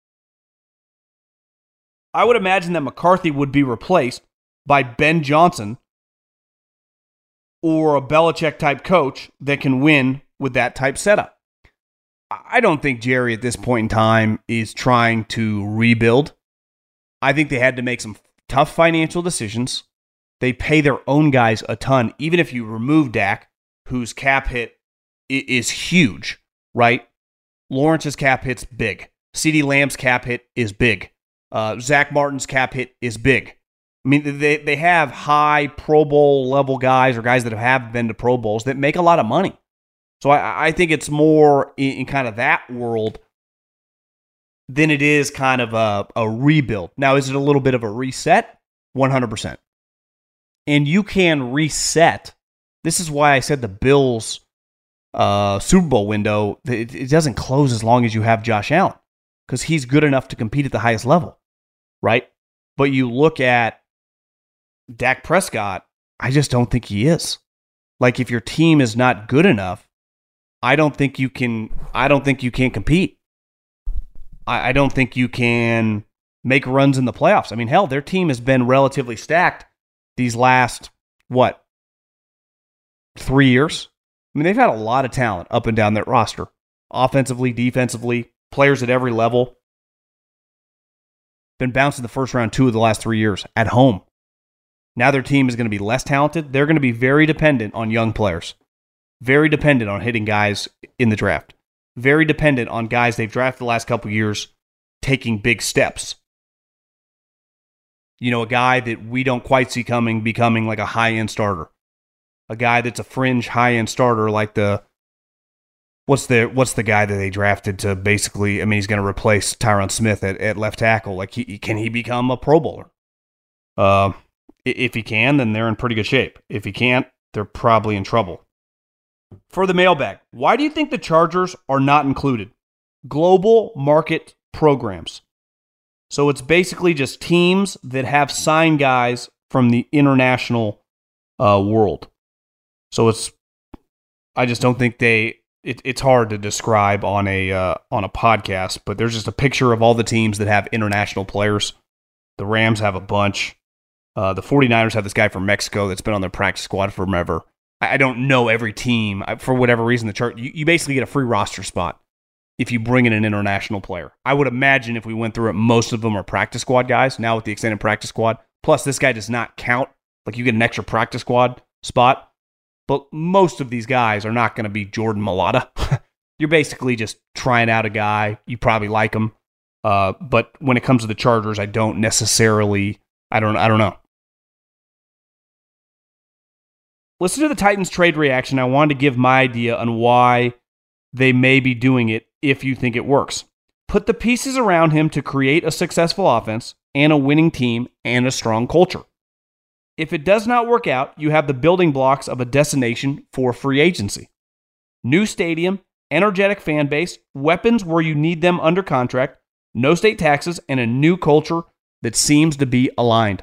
I would imagine that McCarthy would be replaced by Ben Johnson or a Belichick-type coach that can win with that type setup. I don't think Jerry at this point in time is trying to rebuild. I think they had to make some tough financial decisions. They pay their own guys a ton, even if you remove Dak, whose cap hit is huge, right? Lawrence's cap hit's big. CeeDee Lamb's cap hit is big. Zach Martin's cap hit is big. They have high Pro Bowl level guys or guys that have been to Pro Bowls that make a lot of money. So I think it's more in kind of that world than it is kind of a rebuild. Now, is it a little bit of a reset? 100%. And you can reset. This is why I said the Bills Super Bowl window, it doesn't close as long as you have Josh Allen, because he's good enough to compete at the highest level, right? But you look at Dak Prescott, I just don't think he is. Like, if your team is not good enough, I don't think you can compete. I don't think you can make runs in the playoffs. Hell, their team has been relatively stacked these last, 3 years? They've had a lot of talent up and down that roster. Offensively, defensively, players at every level. Been bounced in the first round 2 of the last 3 years at home. Now their team is going to be less talented. They're going to be very dependent on young players. Very dependent on hitting guys in the draft. Very dependent on guys they've drafted the last couple years taking big steps. A guy that we don't quite see coming, becoming like a high-end starter. A guy that's a fringe high-end starter like what's the guy that they drafted to basically, he's going to replace Tyron Smith at left tackle. Like, can he become a Pro Bowler? If he can, then they're in pretty good shape. If he can't, they're probably in trouble. For the mailbag, why do you think the Chargers are not included? Global market programs. So it's basically just teams that have signed guys from the international world. So I just don't think it's hard to describe on a podcast, but there's just a picture of all the teams that have international players. The Rams have a bunch. The 49ers have this guy from Mexico that's been on their practice squad forever. I don't know every team. For whatever reason, the chart, you basically get a free roster spot if you bring in an international player. I would imagine if we went through it, most of them are practice squad guys, now with the extended practice squad. Plus, this guy does not count. Like, you get an extra practice squad spot. But most of these guys are not going to be Jordan Mailata. You're basically just trying out a guy. You probably like him. But when it comes to the Chargers, I don't necessarily, I don't know. Listen to the Titans trade reaction. I wanted to give my idea on why they may be doing it if you think it works. Put the pieces around him to create a successful offense and a winning team and a strong culture. If it does not work out, you have the building blocks of a destination for free agency. New stadium, energetic fan base, weapons where you need them under contract, no state taxes, and a new culture that seems to be aligned.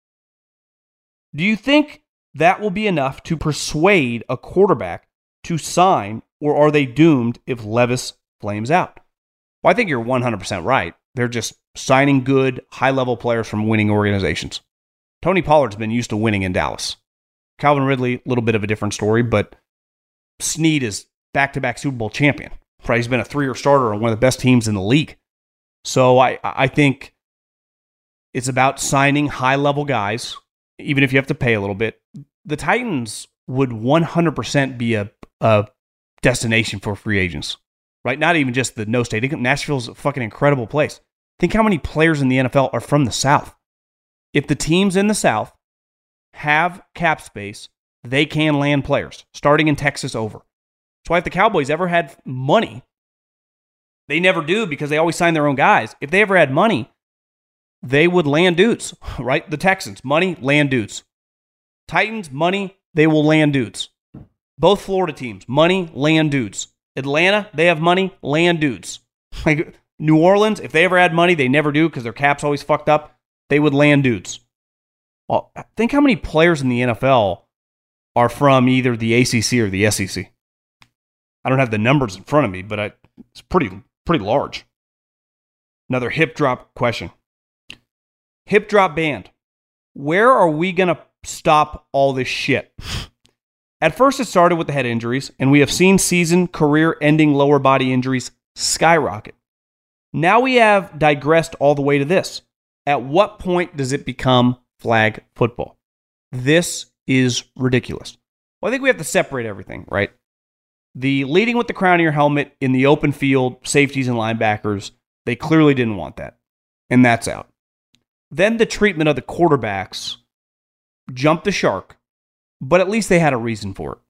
Do you think that will be enough to persuade a quarterback to sign, or are they doomed if Levis flames out? Well, I think you're 100% right. They're just signing good, high-level players from winning organizations. Tony Pollard's been used to winning in Dallas. Calvin Ridley, a little bit of a different story, but Snead is back-to-back Super Bowl champion. Right? He's been a 3-year starter on one of the best teams in the league. So I think it's about signing high-level guys, even if you have to pay a little bit. The Titans would 100% be a destination for free agents. Right? Not even just the no state income. Nashville's a fucking incredible place. Think how many players in the NFL are from the South. If the teams in the South have cap space, they can land players, starting in Texas over. That's why if the Cowboys ever had money, they never do because they always sign their own guys. If they ever had money, they would land dudes, right? The Texans, money, land dudes. Titans, money, they will land dudes. Both Florida teams, money, land dudes. Atlanta, they have money, land dudes. Like New Orleans, if they ever had money, they never do because their cap's always fucked up. They would land dudes. Well, think how many players in the NFL are from either the ACC or the SEC. I don't have the numbers in front of me, but it's pretty large. Another hip drop question. Hip drop band. Where are we going to stop all this shit? At first, it started with the head injuries, and we have seen season, career-ending lower body injuries skyrocket. Now we have digressed all the way to this. At what point does it become flag football? This is ridiculous. Well, I think we have to separate everything, right? The leading with the crown of your helmet in the open field, safeties and linebackers, they clearly didn't want that. And that's out. Then the treatment of the quarterbacks jumped the shark, but at least they had a reason for it.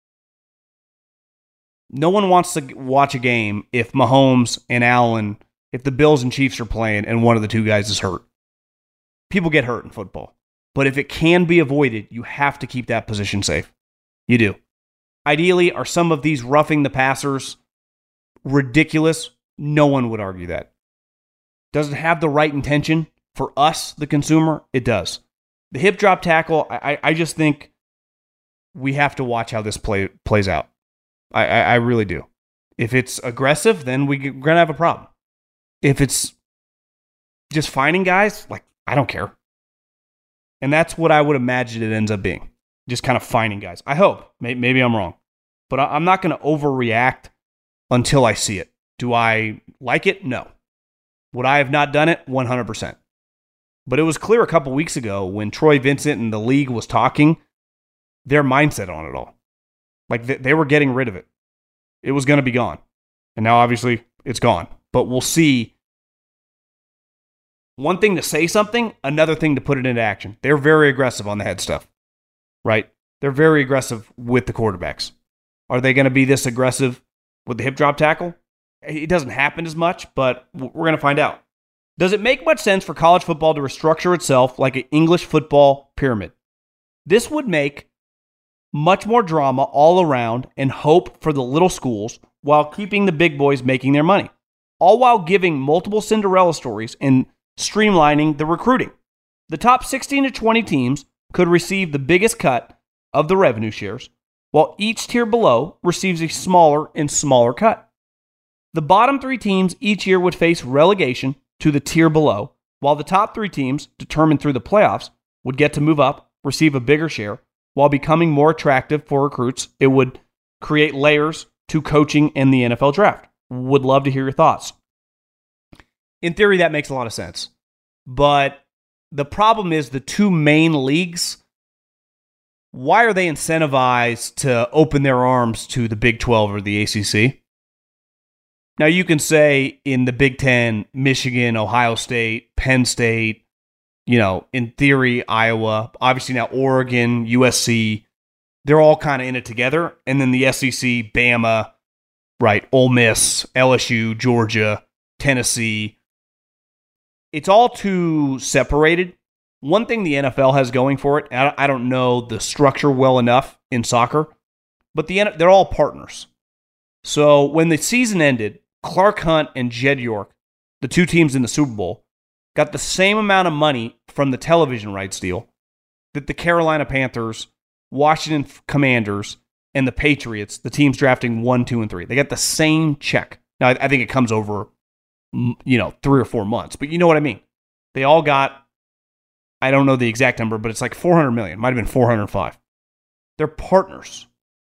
No one wants to watch a game if Mahomes and Allen, if the Bills and Chiefs are playing and one of the two guys is hurt. People get hurt in football. But if it can be avoided, you have to keep that position safe. You do. Ideally, are some of these roughing the passers ridiculous? No one would argue that. Does it have the right intention for us, the consumer? It does. The hip drop tackle, I just think we have to watch how this plays out. I really do. If it's aggressive, then we're going to have a problem. If it's just finding guys, like, I don't care. And that's what I would imagine it ends up being. Just kind of finding guys. I hope. Maybe I'm wrong. But I'm not going to overreact until I see it. Do I like it? No. Would I have not done it? 100%. But it was clear a couple weeks ago when Troy Vincent and the league was talking, their mindset on it all. Like they were getting rid of it. It was going to be gone. And now obviously it's gone. But we'll see. One thing to say something, another thing to put it into action. They're very aggressive on the head stuff, right? They're very aggressive with the quarterbacks. Are they going to be this aggressive with the hip drop tackle? It doesn't happen as much, but we're going to find out. Does it make much sense for college football to restructure itself like an English football pyramid? This would make much more drama all around and hope for the little schools while keeping the big boys making their money, all while giving multiple Cinderella stories and streamlining the recruiting. The top 16 to 20 teams could receive the biggest cut of the revenue shares, while each tier below receives a smaller and smaller cut. The bottom 3 teams each year would face relegation to the tier below, while the top 3 teams, determined through the playoffs, would get to move up, receive a bigger share, while becoming more attractive for recruits. It would create layers to coaching and the NFL draft. Would love to hear your thoughts. In theory, that makes a lot of sense. But the problem is the 2 main leagues, why are they incentivized to open their arms to the Big 12 or the ACC? Now, you can say in the Big 10, Michigan, Ohio State, Penn State, in theory, Iowa, obviously now Oregon, USC, they're all kind of in it together. And then the SEC, Bama, right, Ole Miss, LSU, Georgia, Tennessee. It's all too separated. One thing the NFL has going for it, I don't know the structure well enough in soccer, but they're all partners. So when the season ended, Clark Hunt and Jed York, the 2 teams in the Super Bowl, got the same amount of money from the television rights deal that the Carolina Panthers, Washington Commanders, and the Patriots, the teams drafting 1, 2, and 3. They got the same check. Now, I think it comes over, 3 or 4 months, but you know what I mean. They all got, I don't know the exact number, but it's like $400 million. Might have been 405. They're partners.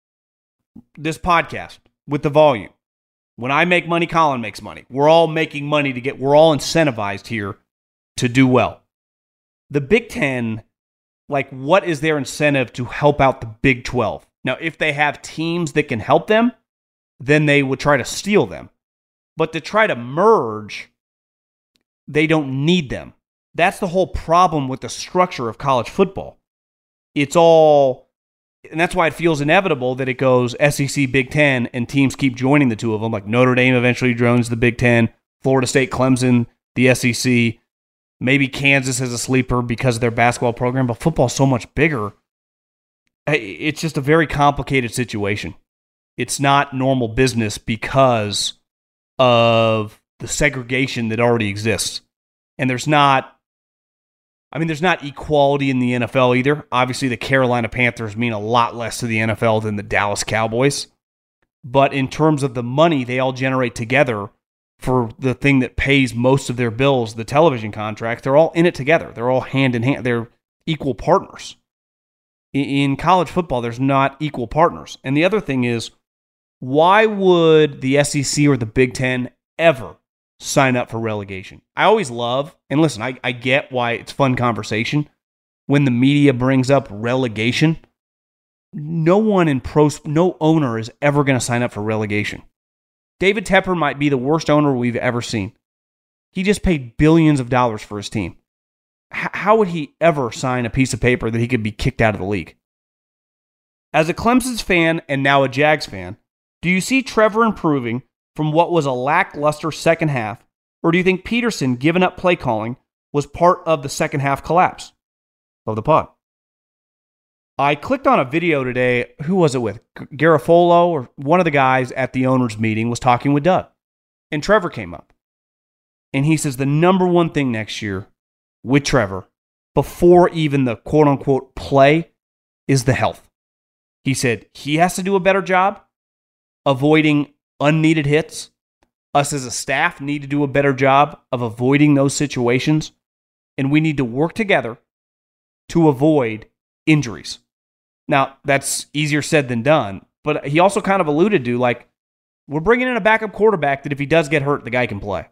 This podcast with the volume. When I make money, Colin makes money. We're all making money we're all incentivized here to do well. The Big 10, what is their incentive to help out the Big 12? Now, if they have teams that can help them, then they would try to steal them. But to try to merge, they don't need them. That's the whole problem with the structure of college football. It's all, and that's why it feels inevitable that it goes SEC, Big 10, and teams keep joining the 2 of them. Like Notre Dame eventually joins the Big 10, Florida State, Clemson, the SEC. Maybe Kansas as a sleeper because of their basketball program, but football's so much bigger. It's just a very complicated situation. It's not normal business because of the segregation that already exists. And there's not equality in the NFL either. Obviously, the Carolina Panthers mean a lot less to the NFL than the Dallas Cowboys. But in terms of the money they all generate together for the thing that pays most of their bills, the television contract, they're all in it together. They're all hand in hand. They're equal partners. In college football, there's not equal partners. And the other thing is, why would the SEC or the Big 10 ever sign up for relegation? I always love, and listen, I get why it's fun conversation. When the media brings up relegation, no owner is ever going to sign up for relegation. David Tepper might be the worst owner we've ever seen. He just paid billions of dollars for his team. How would he ever sign a piece of paper that he could be kicked out of the league? As a Clemson's fan and now a Jags fan, do you see Trevor improving from what was a lackluster second half, or do you think Peterson giving up play calling was part of the second half collapse of the pod? I clicked on a video today. Who was it with? Garofolo, or one of the guys at the owners' meeting was talking with Doug. And Trevor came up. And he says the number one thing next year with Trevor, before even the quote-unquote play, is the health. He said he has to do a better job avoiding unneeded hits. Us as a staff need to do a better job of avoiding those situations. And we need to work together to avoid injuries. Now, that's easier said than done. But he also kind of alluded to, we're bringing in a backup quarterback that if he does get hurt, the guy can play.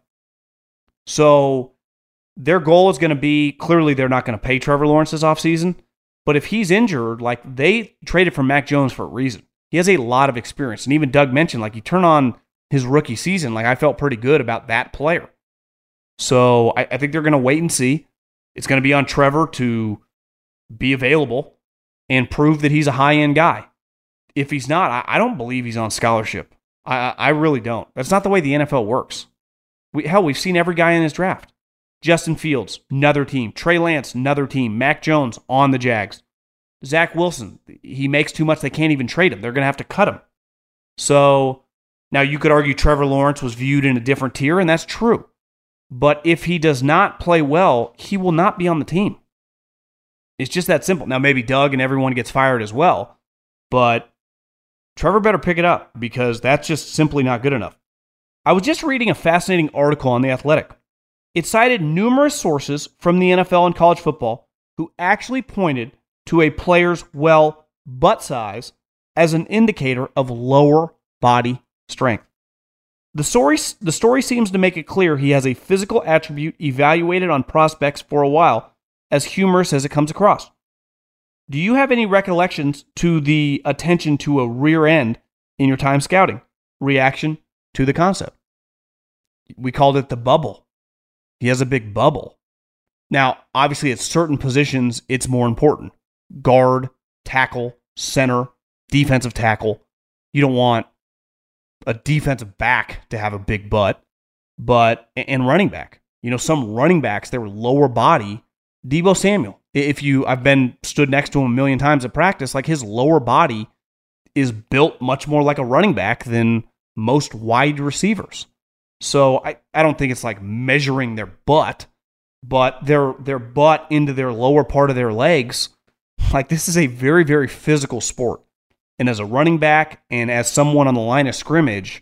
So their goal is going to be, clearly they're not going to pay Trevor Lawrence this offseason. But if he's injured, they traded for Mac Jones for a reason. He has a lot of experience. And even Doug mentioned, you turn on his rookie season, I felt pretty good about that player. So I think they're going to wait and see. It's going to be on Trevor to be available and prove that he's a high-end guy. If he's not, I don't believe he's on scholarship. I really don't. That's not the way the NFL works. We've seen every guy in his draft. Justin Fields, another team. Trey Lance, another team. Mac Jones on the Jags. Zach Wilson, he makes too much. They can't even trade him. They're going to have to cut him. So now you could argue Trevor Lawrence was viewed in a different tier, and that's true. But if he does not play well, he will not be on the team. It's just that simple. Now, maybe Doug and everyone gets fired as well, but Trevor better pick it up because that's just simply not good enough. I was just reading a fascinating article on The Athletic. It cited numerous sources from the NFL and college football who actually pointed to a player's, butt size as an indicator of lower body strength. The story seems to make it clear he has a physical attribute evaluated on prospects for a while, as humorous as it comes across. Do you have any recollections to the attention to a rear end in your time scouting? Reaction to the concept. We called it the bubble. He has a big bubble. Now, obviously at certain positions, it's more important. Guard, tackle, center, defensive tackle. You don't want a defensive back to have a big butt, and running back. Some running backs, they were lower body. Deebo Samuel, I've been stood next to him a million times at practice, like his lower body is built much more like a running back than most wide receivers. So I don't think it's like measuring their butt, but their butt into their lower part of their legs. Like this is a very, very physical sport. And as a running back and as someone on the line of scrimmage,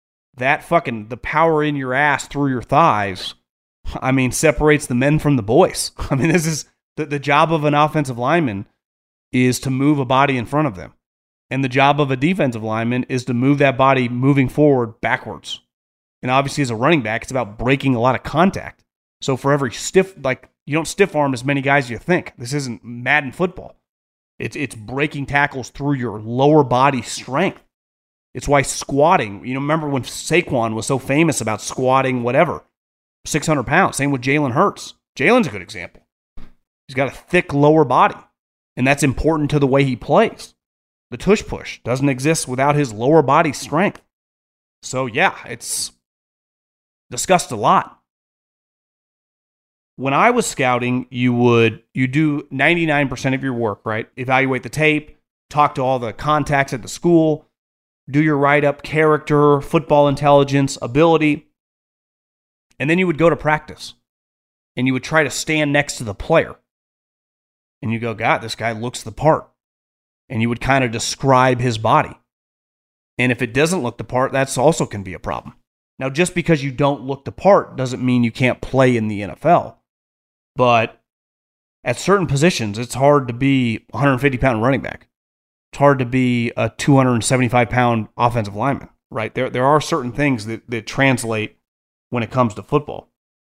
the power in your ass through your thighs, separates the men from the boys. This is the job of an offensive lineman is to move a body in front of them. And the job of a defensive lineman is to move that body moving forward backwards. And obviously as a running back, it's about breaking a lot of contact. So for every you don't stiff arm as many guys as you think. This isn't Madden football. It's breaking tackles through your lower body strength. It's why squatting, remember when Saquon was so famous about squatting 600 pounds. Same with Jalen Hurts. Jalen's a good example. He's got a thick lower body, and that's important to the way he plays. The tush push doesn't exist without his lower body strength. So yeah, it's discussed a lot. When I was scouting, you do 99% of your work, right? Evaluate the tape, talk to all the contacts at the school, do your write-up, character, football intelligence, ability, and then you would go to practice, and you would try to stand next to the player. And you go, God, this guy looks the part. And you would kind of describe his body. And if it doesn't look the part, that's also can be a problem. Now, just because you don't look the part doesn't mean you can't play in the NFL. But at certain positions, it's hard to be a 150-pound running back. It's hard to be a 275-pound offensive lineman, right? There are certain things that translate when it comes to football.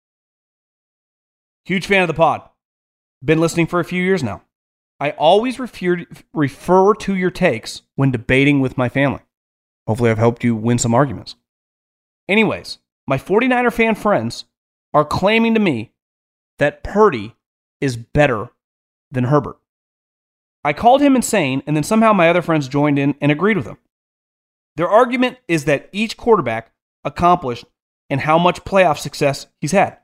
Huge fan of the pod. Been listening for a few years now. I always refer to your takes when debating with my family. Hopefully I've helped you win some arguments. Anyways, my 49er fan friends are claiming to me that Purdy is better than Herbert. I called him insane, and then somehow my other friends joined in and agreed with him. Their argument is that each quarterback accomplished and how much playoff success he's had.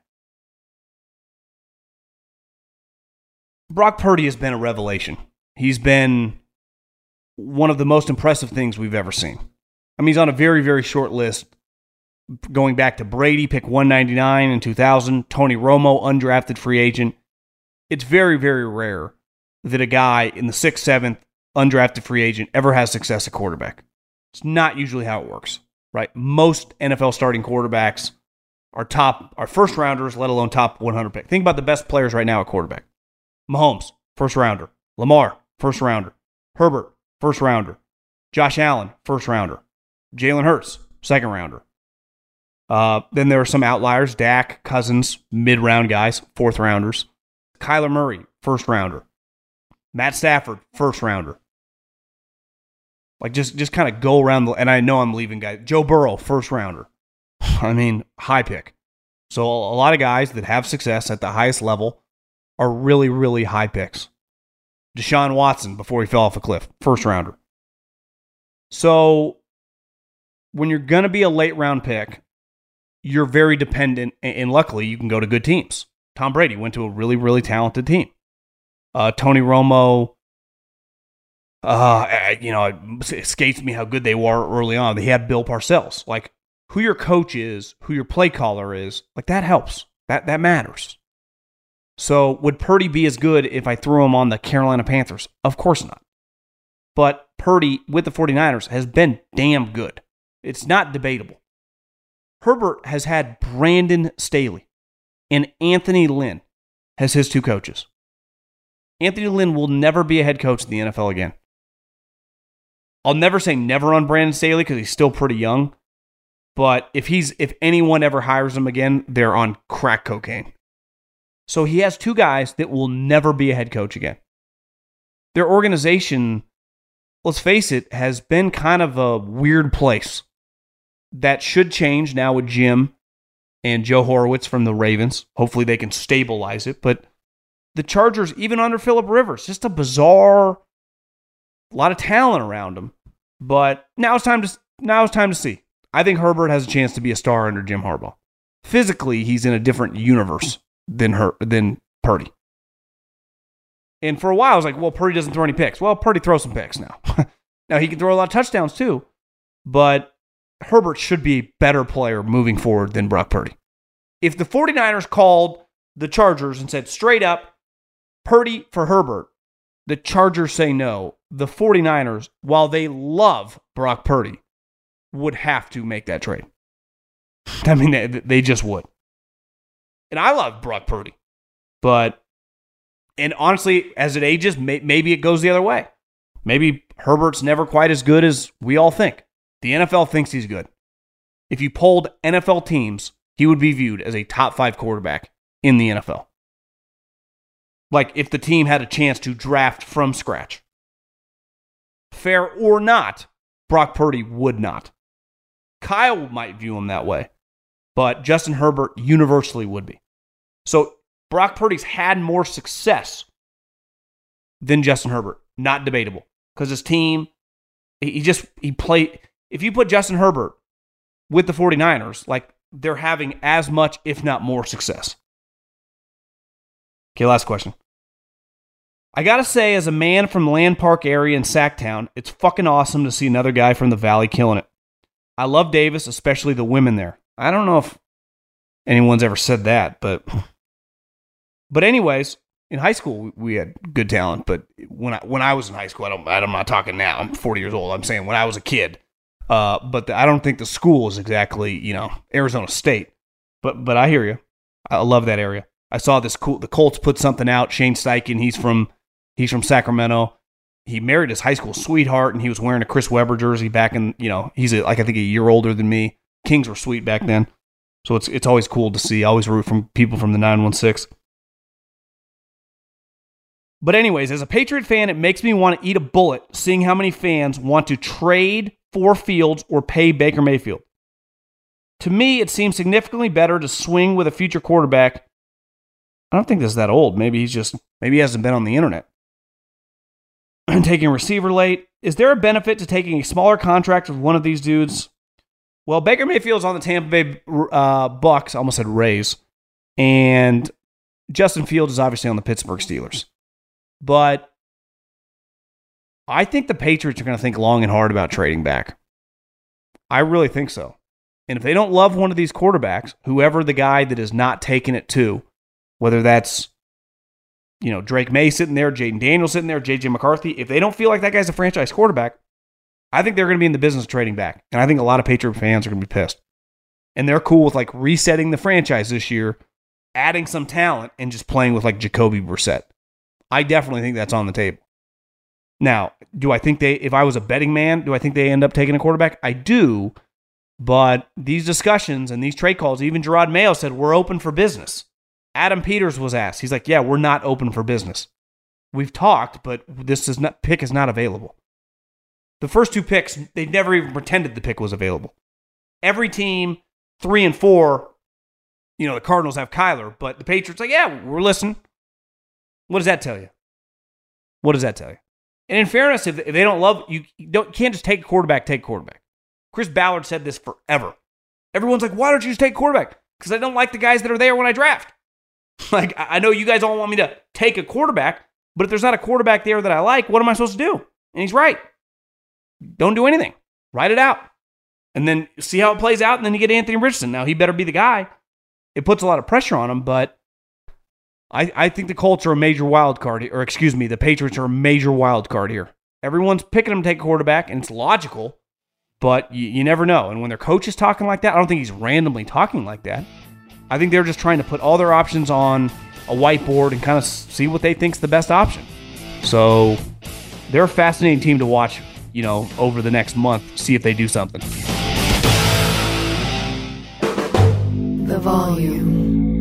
Brock Purdy has been a revelation. He's been one of the most impressive things we've ever seen. He's on a very, very short list. Going back to Brady, pick 199 in 2000, Tony Romo, undrafted free agent. It's very, very rare that a guy in the 6th, 7th, undrafted free agent ever has success at quarterback. It's not usually how it works, right? Most NFL starting quarterbacks are first rounders, let alone top 100 pick. Think about the best players right now at quarterback. Mahomes, first rounder. Lamar, first rounder. Herbert, first rounder. Josh Allen, first rounder. Jalen Hurts, second rounder. Then there are some outliers. Dak, Cousins, mid-round guys, fourth rounders. Kyler Murray, first rounder. Matt Stafford, first rounder. Just kind of go around, and I know I'm leaving guys. Joe Burrow, first rounder. High pick. So a lot of guys that have success at the highest level are really, really high picks. Deshaun Watson, before he fell off a cliff, first rounder. So when you're going to be a late round pick, you're very dependent, and luckily you can go to good teams. Tom Brady went to a really, really talented team. Tony Romo, it escapes me how good they were early on. They had Bill Parcells. who your coach is, who your play caller is, like that helps. That matters. So would Purdy be as good if I threw him on the Carolina Panthers? Of course not. But Purdy with the 49ers has been damn good. It's not debatable. Herbert has had Brandon Staley and Anthony Lynn as his two coaches. Anthony Lynn will never be a head coach in the NFL again. I'll never say never on Brandon Staley because he's still pretty young. But if anyone ever hires him again, they're on crack cocaine. So he has two guys that will never be a head coach again. Their organization, let's face it, has been kind of a weird place. That should change now with Jim and Joe Horowitz from the Ravens. Hopefully they can stabilize it. But the Chargers, even under Phillip Rivers, just a bizarre, a lot of talent around them. But now it's time to see. I think Herbert has a chance to be a star under Jim Harbaugh. Physically, he's in a different universe than Purdy. And for a while, I was like, well, Purdy doesn't throw any picks. Well, Purdy throws some picks now. Now, he can throw a lot of touchdowns too. But Herbert should be a better player moving forward than Brock Purdy. If the 49ers called the Chargers and said straight up, Purdy for Herbert, the Chargers say no. The 49ers, while they love Brock Purdy, would have to make that trade. I mean, they just would. And I love Brock Purdy. And honestly, as it ages, maybe it goes the other way. Maybe Herbert's never quite as good as we all think. The NFL thinks he's good. If you polled NFL teams, he would be viewed as a top 5 quarterback in the NFL. Like if the team had a chance to draft from scratch. Fair or not, Brock Purdy would not. Kyle might view him that way, but Justin Herbert universally would be. So Brock Purdy's had more success than Justin Herbert. Not debatable. Because his team, he played. If you put Justin Herbert with the 49ers, like they're having as much, if not more, success. Okay, last question. I gotta say, as a man from the Land Park area in Sacktown, it's fucking awesome to see another guy from the Valley killing it. I love Davis, especially the women there. I don't know if anyone's ever said that, but anyways, in high school we had good talent. But when I was in high school, I'm not talking now. I'm 40 years old. I'm saying when I was a kid. But I don't think the school is exactly Arizona State. But I hear you. I love that area. I saw this cool. The Colts put something out. Shane Steichen. He's from Sacramento. He married his high school sweetheart, and he was wearing a Chris Webber jersey back in, he's I think a year older than me. Kings were sweet back then. So it's always cool to see. I always root from people from the 916. But anyways, as a Patriot fan, it makes me want to eat a bullet seeing how many fans want to trade for Fields or pay Baker Mayfield. To me, it seems significantly better to swing with a future quarterback. I don't think this is that old. Maybe he hasn't been on the internet. Taking a receiver late. Is there a benefit to taking a smaller contract with one of these dudes? Well, Baker Mayfield's on the Tampa Bay Bucks. I almost said Rays. And Justin Fields is obviously on the Pittsburgh Steelers. But I think the Patriots are going to think long and hard about trading back. I really think so. And if they don't love one of these quarterbacks, whoever the guy that is not taking it to, whether that's Drake May sitting there, Jaden Daniels sitting there, J.J. McCarthy, if they don't feel like that guy's a franchise quarterback, I think they're going to be in the business of trading back. And I think a lot of Patriot fans are going to be pissed. And they're cool with resetting the franchise this year, adding some talent, and just playing with Jacoby Brissett. I definitely think that's on the table. Now, do I think if I was a betting man, do I think they end up taking a quarterback? I do. But these discussions and these trade calls, even Gerard Mayo said, we're open for business. Adam Peters was asked. He's like, yeah, we're not open for business. We've talked, but pick is not available. The first 2 picks, they never even pretended the pick was available. Every team, 3 and 4, the Cardinals have Kyler, but the Patriots like, yeah, we're listening. What does that tell you? What does that tell you? And in fairness, if they don't love you, can't just take a quarterback, take a quarterback. Chris Ballard said this forever. Everyone's like, why don't you just take a quarterback? Because I don't like the guys that are there when I draft. I know you guys all want me to take a quarterback, but if there's not a quarterback there that I like, what am I supposed to do? And he's right. Don't do anything. Write it out. And then see how it plays out, and then you get Anthony Richardson. Now, he better be the guy. It puts a lot of pressure on him, but I think the Colts are a major wild card here. Or excuse me, the Patriots are a major wild card here. Everyone's picking them to take a quarterback, and it's logical, but you never know. And when their coach is talking like that, I don't think he's randomly talking like that. I think they're just trying to put all their options on a whiteboard and kind of see what they think's the best option. So they're a fascinating team to watch, over the next month, see if they do something. The Volume.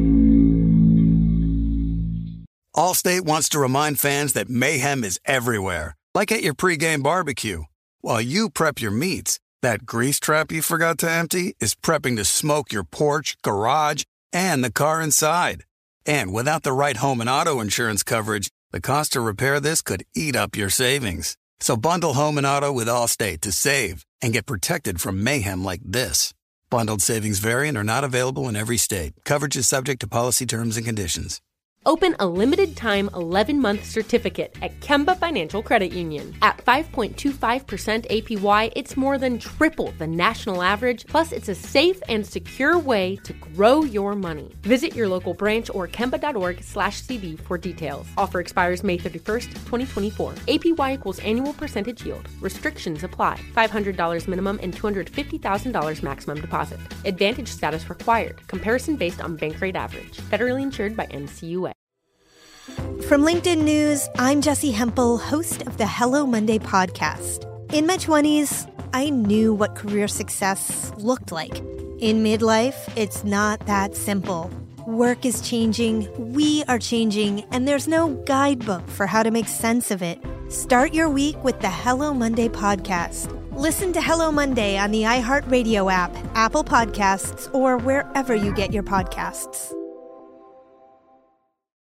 Allstate wants to remind fans that mayhem is everywhere, like at your pregame barbecue. While you prep your meats, that grease trap you forgot to empty is prepping to smoke your porch, garage, and the car inside. And without the right home and auto insurance coverage, the cost to repair this could eat up your savings. So bundle home and auto with Allstate to save and get protected from mayhem like this. Bundled savings vary and are not available in every state. Coverage is subject to policy terms and conditions. Open a limited-time 11-month certificate at Kemba Financial Credit Union. At 5.25% APY, it's more than triple the national average, plus it's a safe and secure way to grow your money. Visit your local branch or kemba.org/CD for details. Offer expires May 31st, 2024. APY equals annual percentage yield. Restrictions apply. $500 minimum and $250,000 maximum deposit. Advantage status required. Comparison based on bank rate average. Federally insured by NCUA. From LinkedIn News, I'm Jessie Hempel, host of the Hello Monday podcast. In my 20s, I knew what career success looked like. In midlife, it's not that simple. Work is changing, we are changing, and there's no guidebook for how to make sense of it. Start your week with the Hello Monday podcast. Listen to Hello Monday on the iHeartRadio app, Apple Podcasts, or wherever you get your podcasts.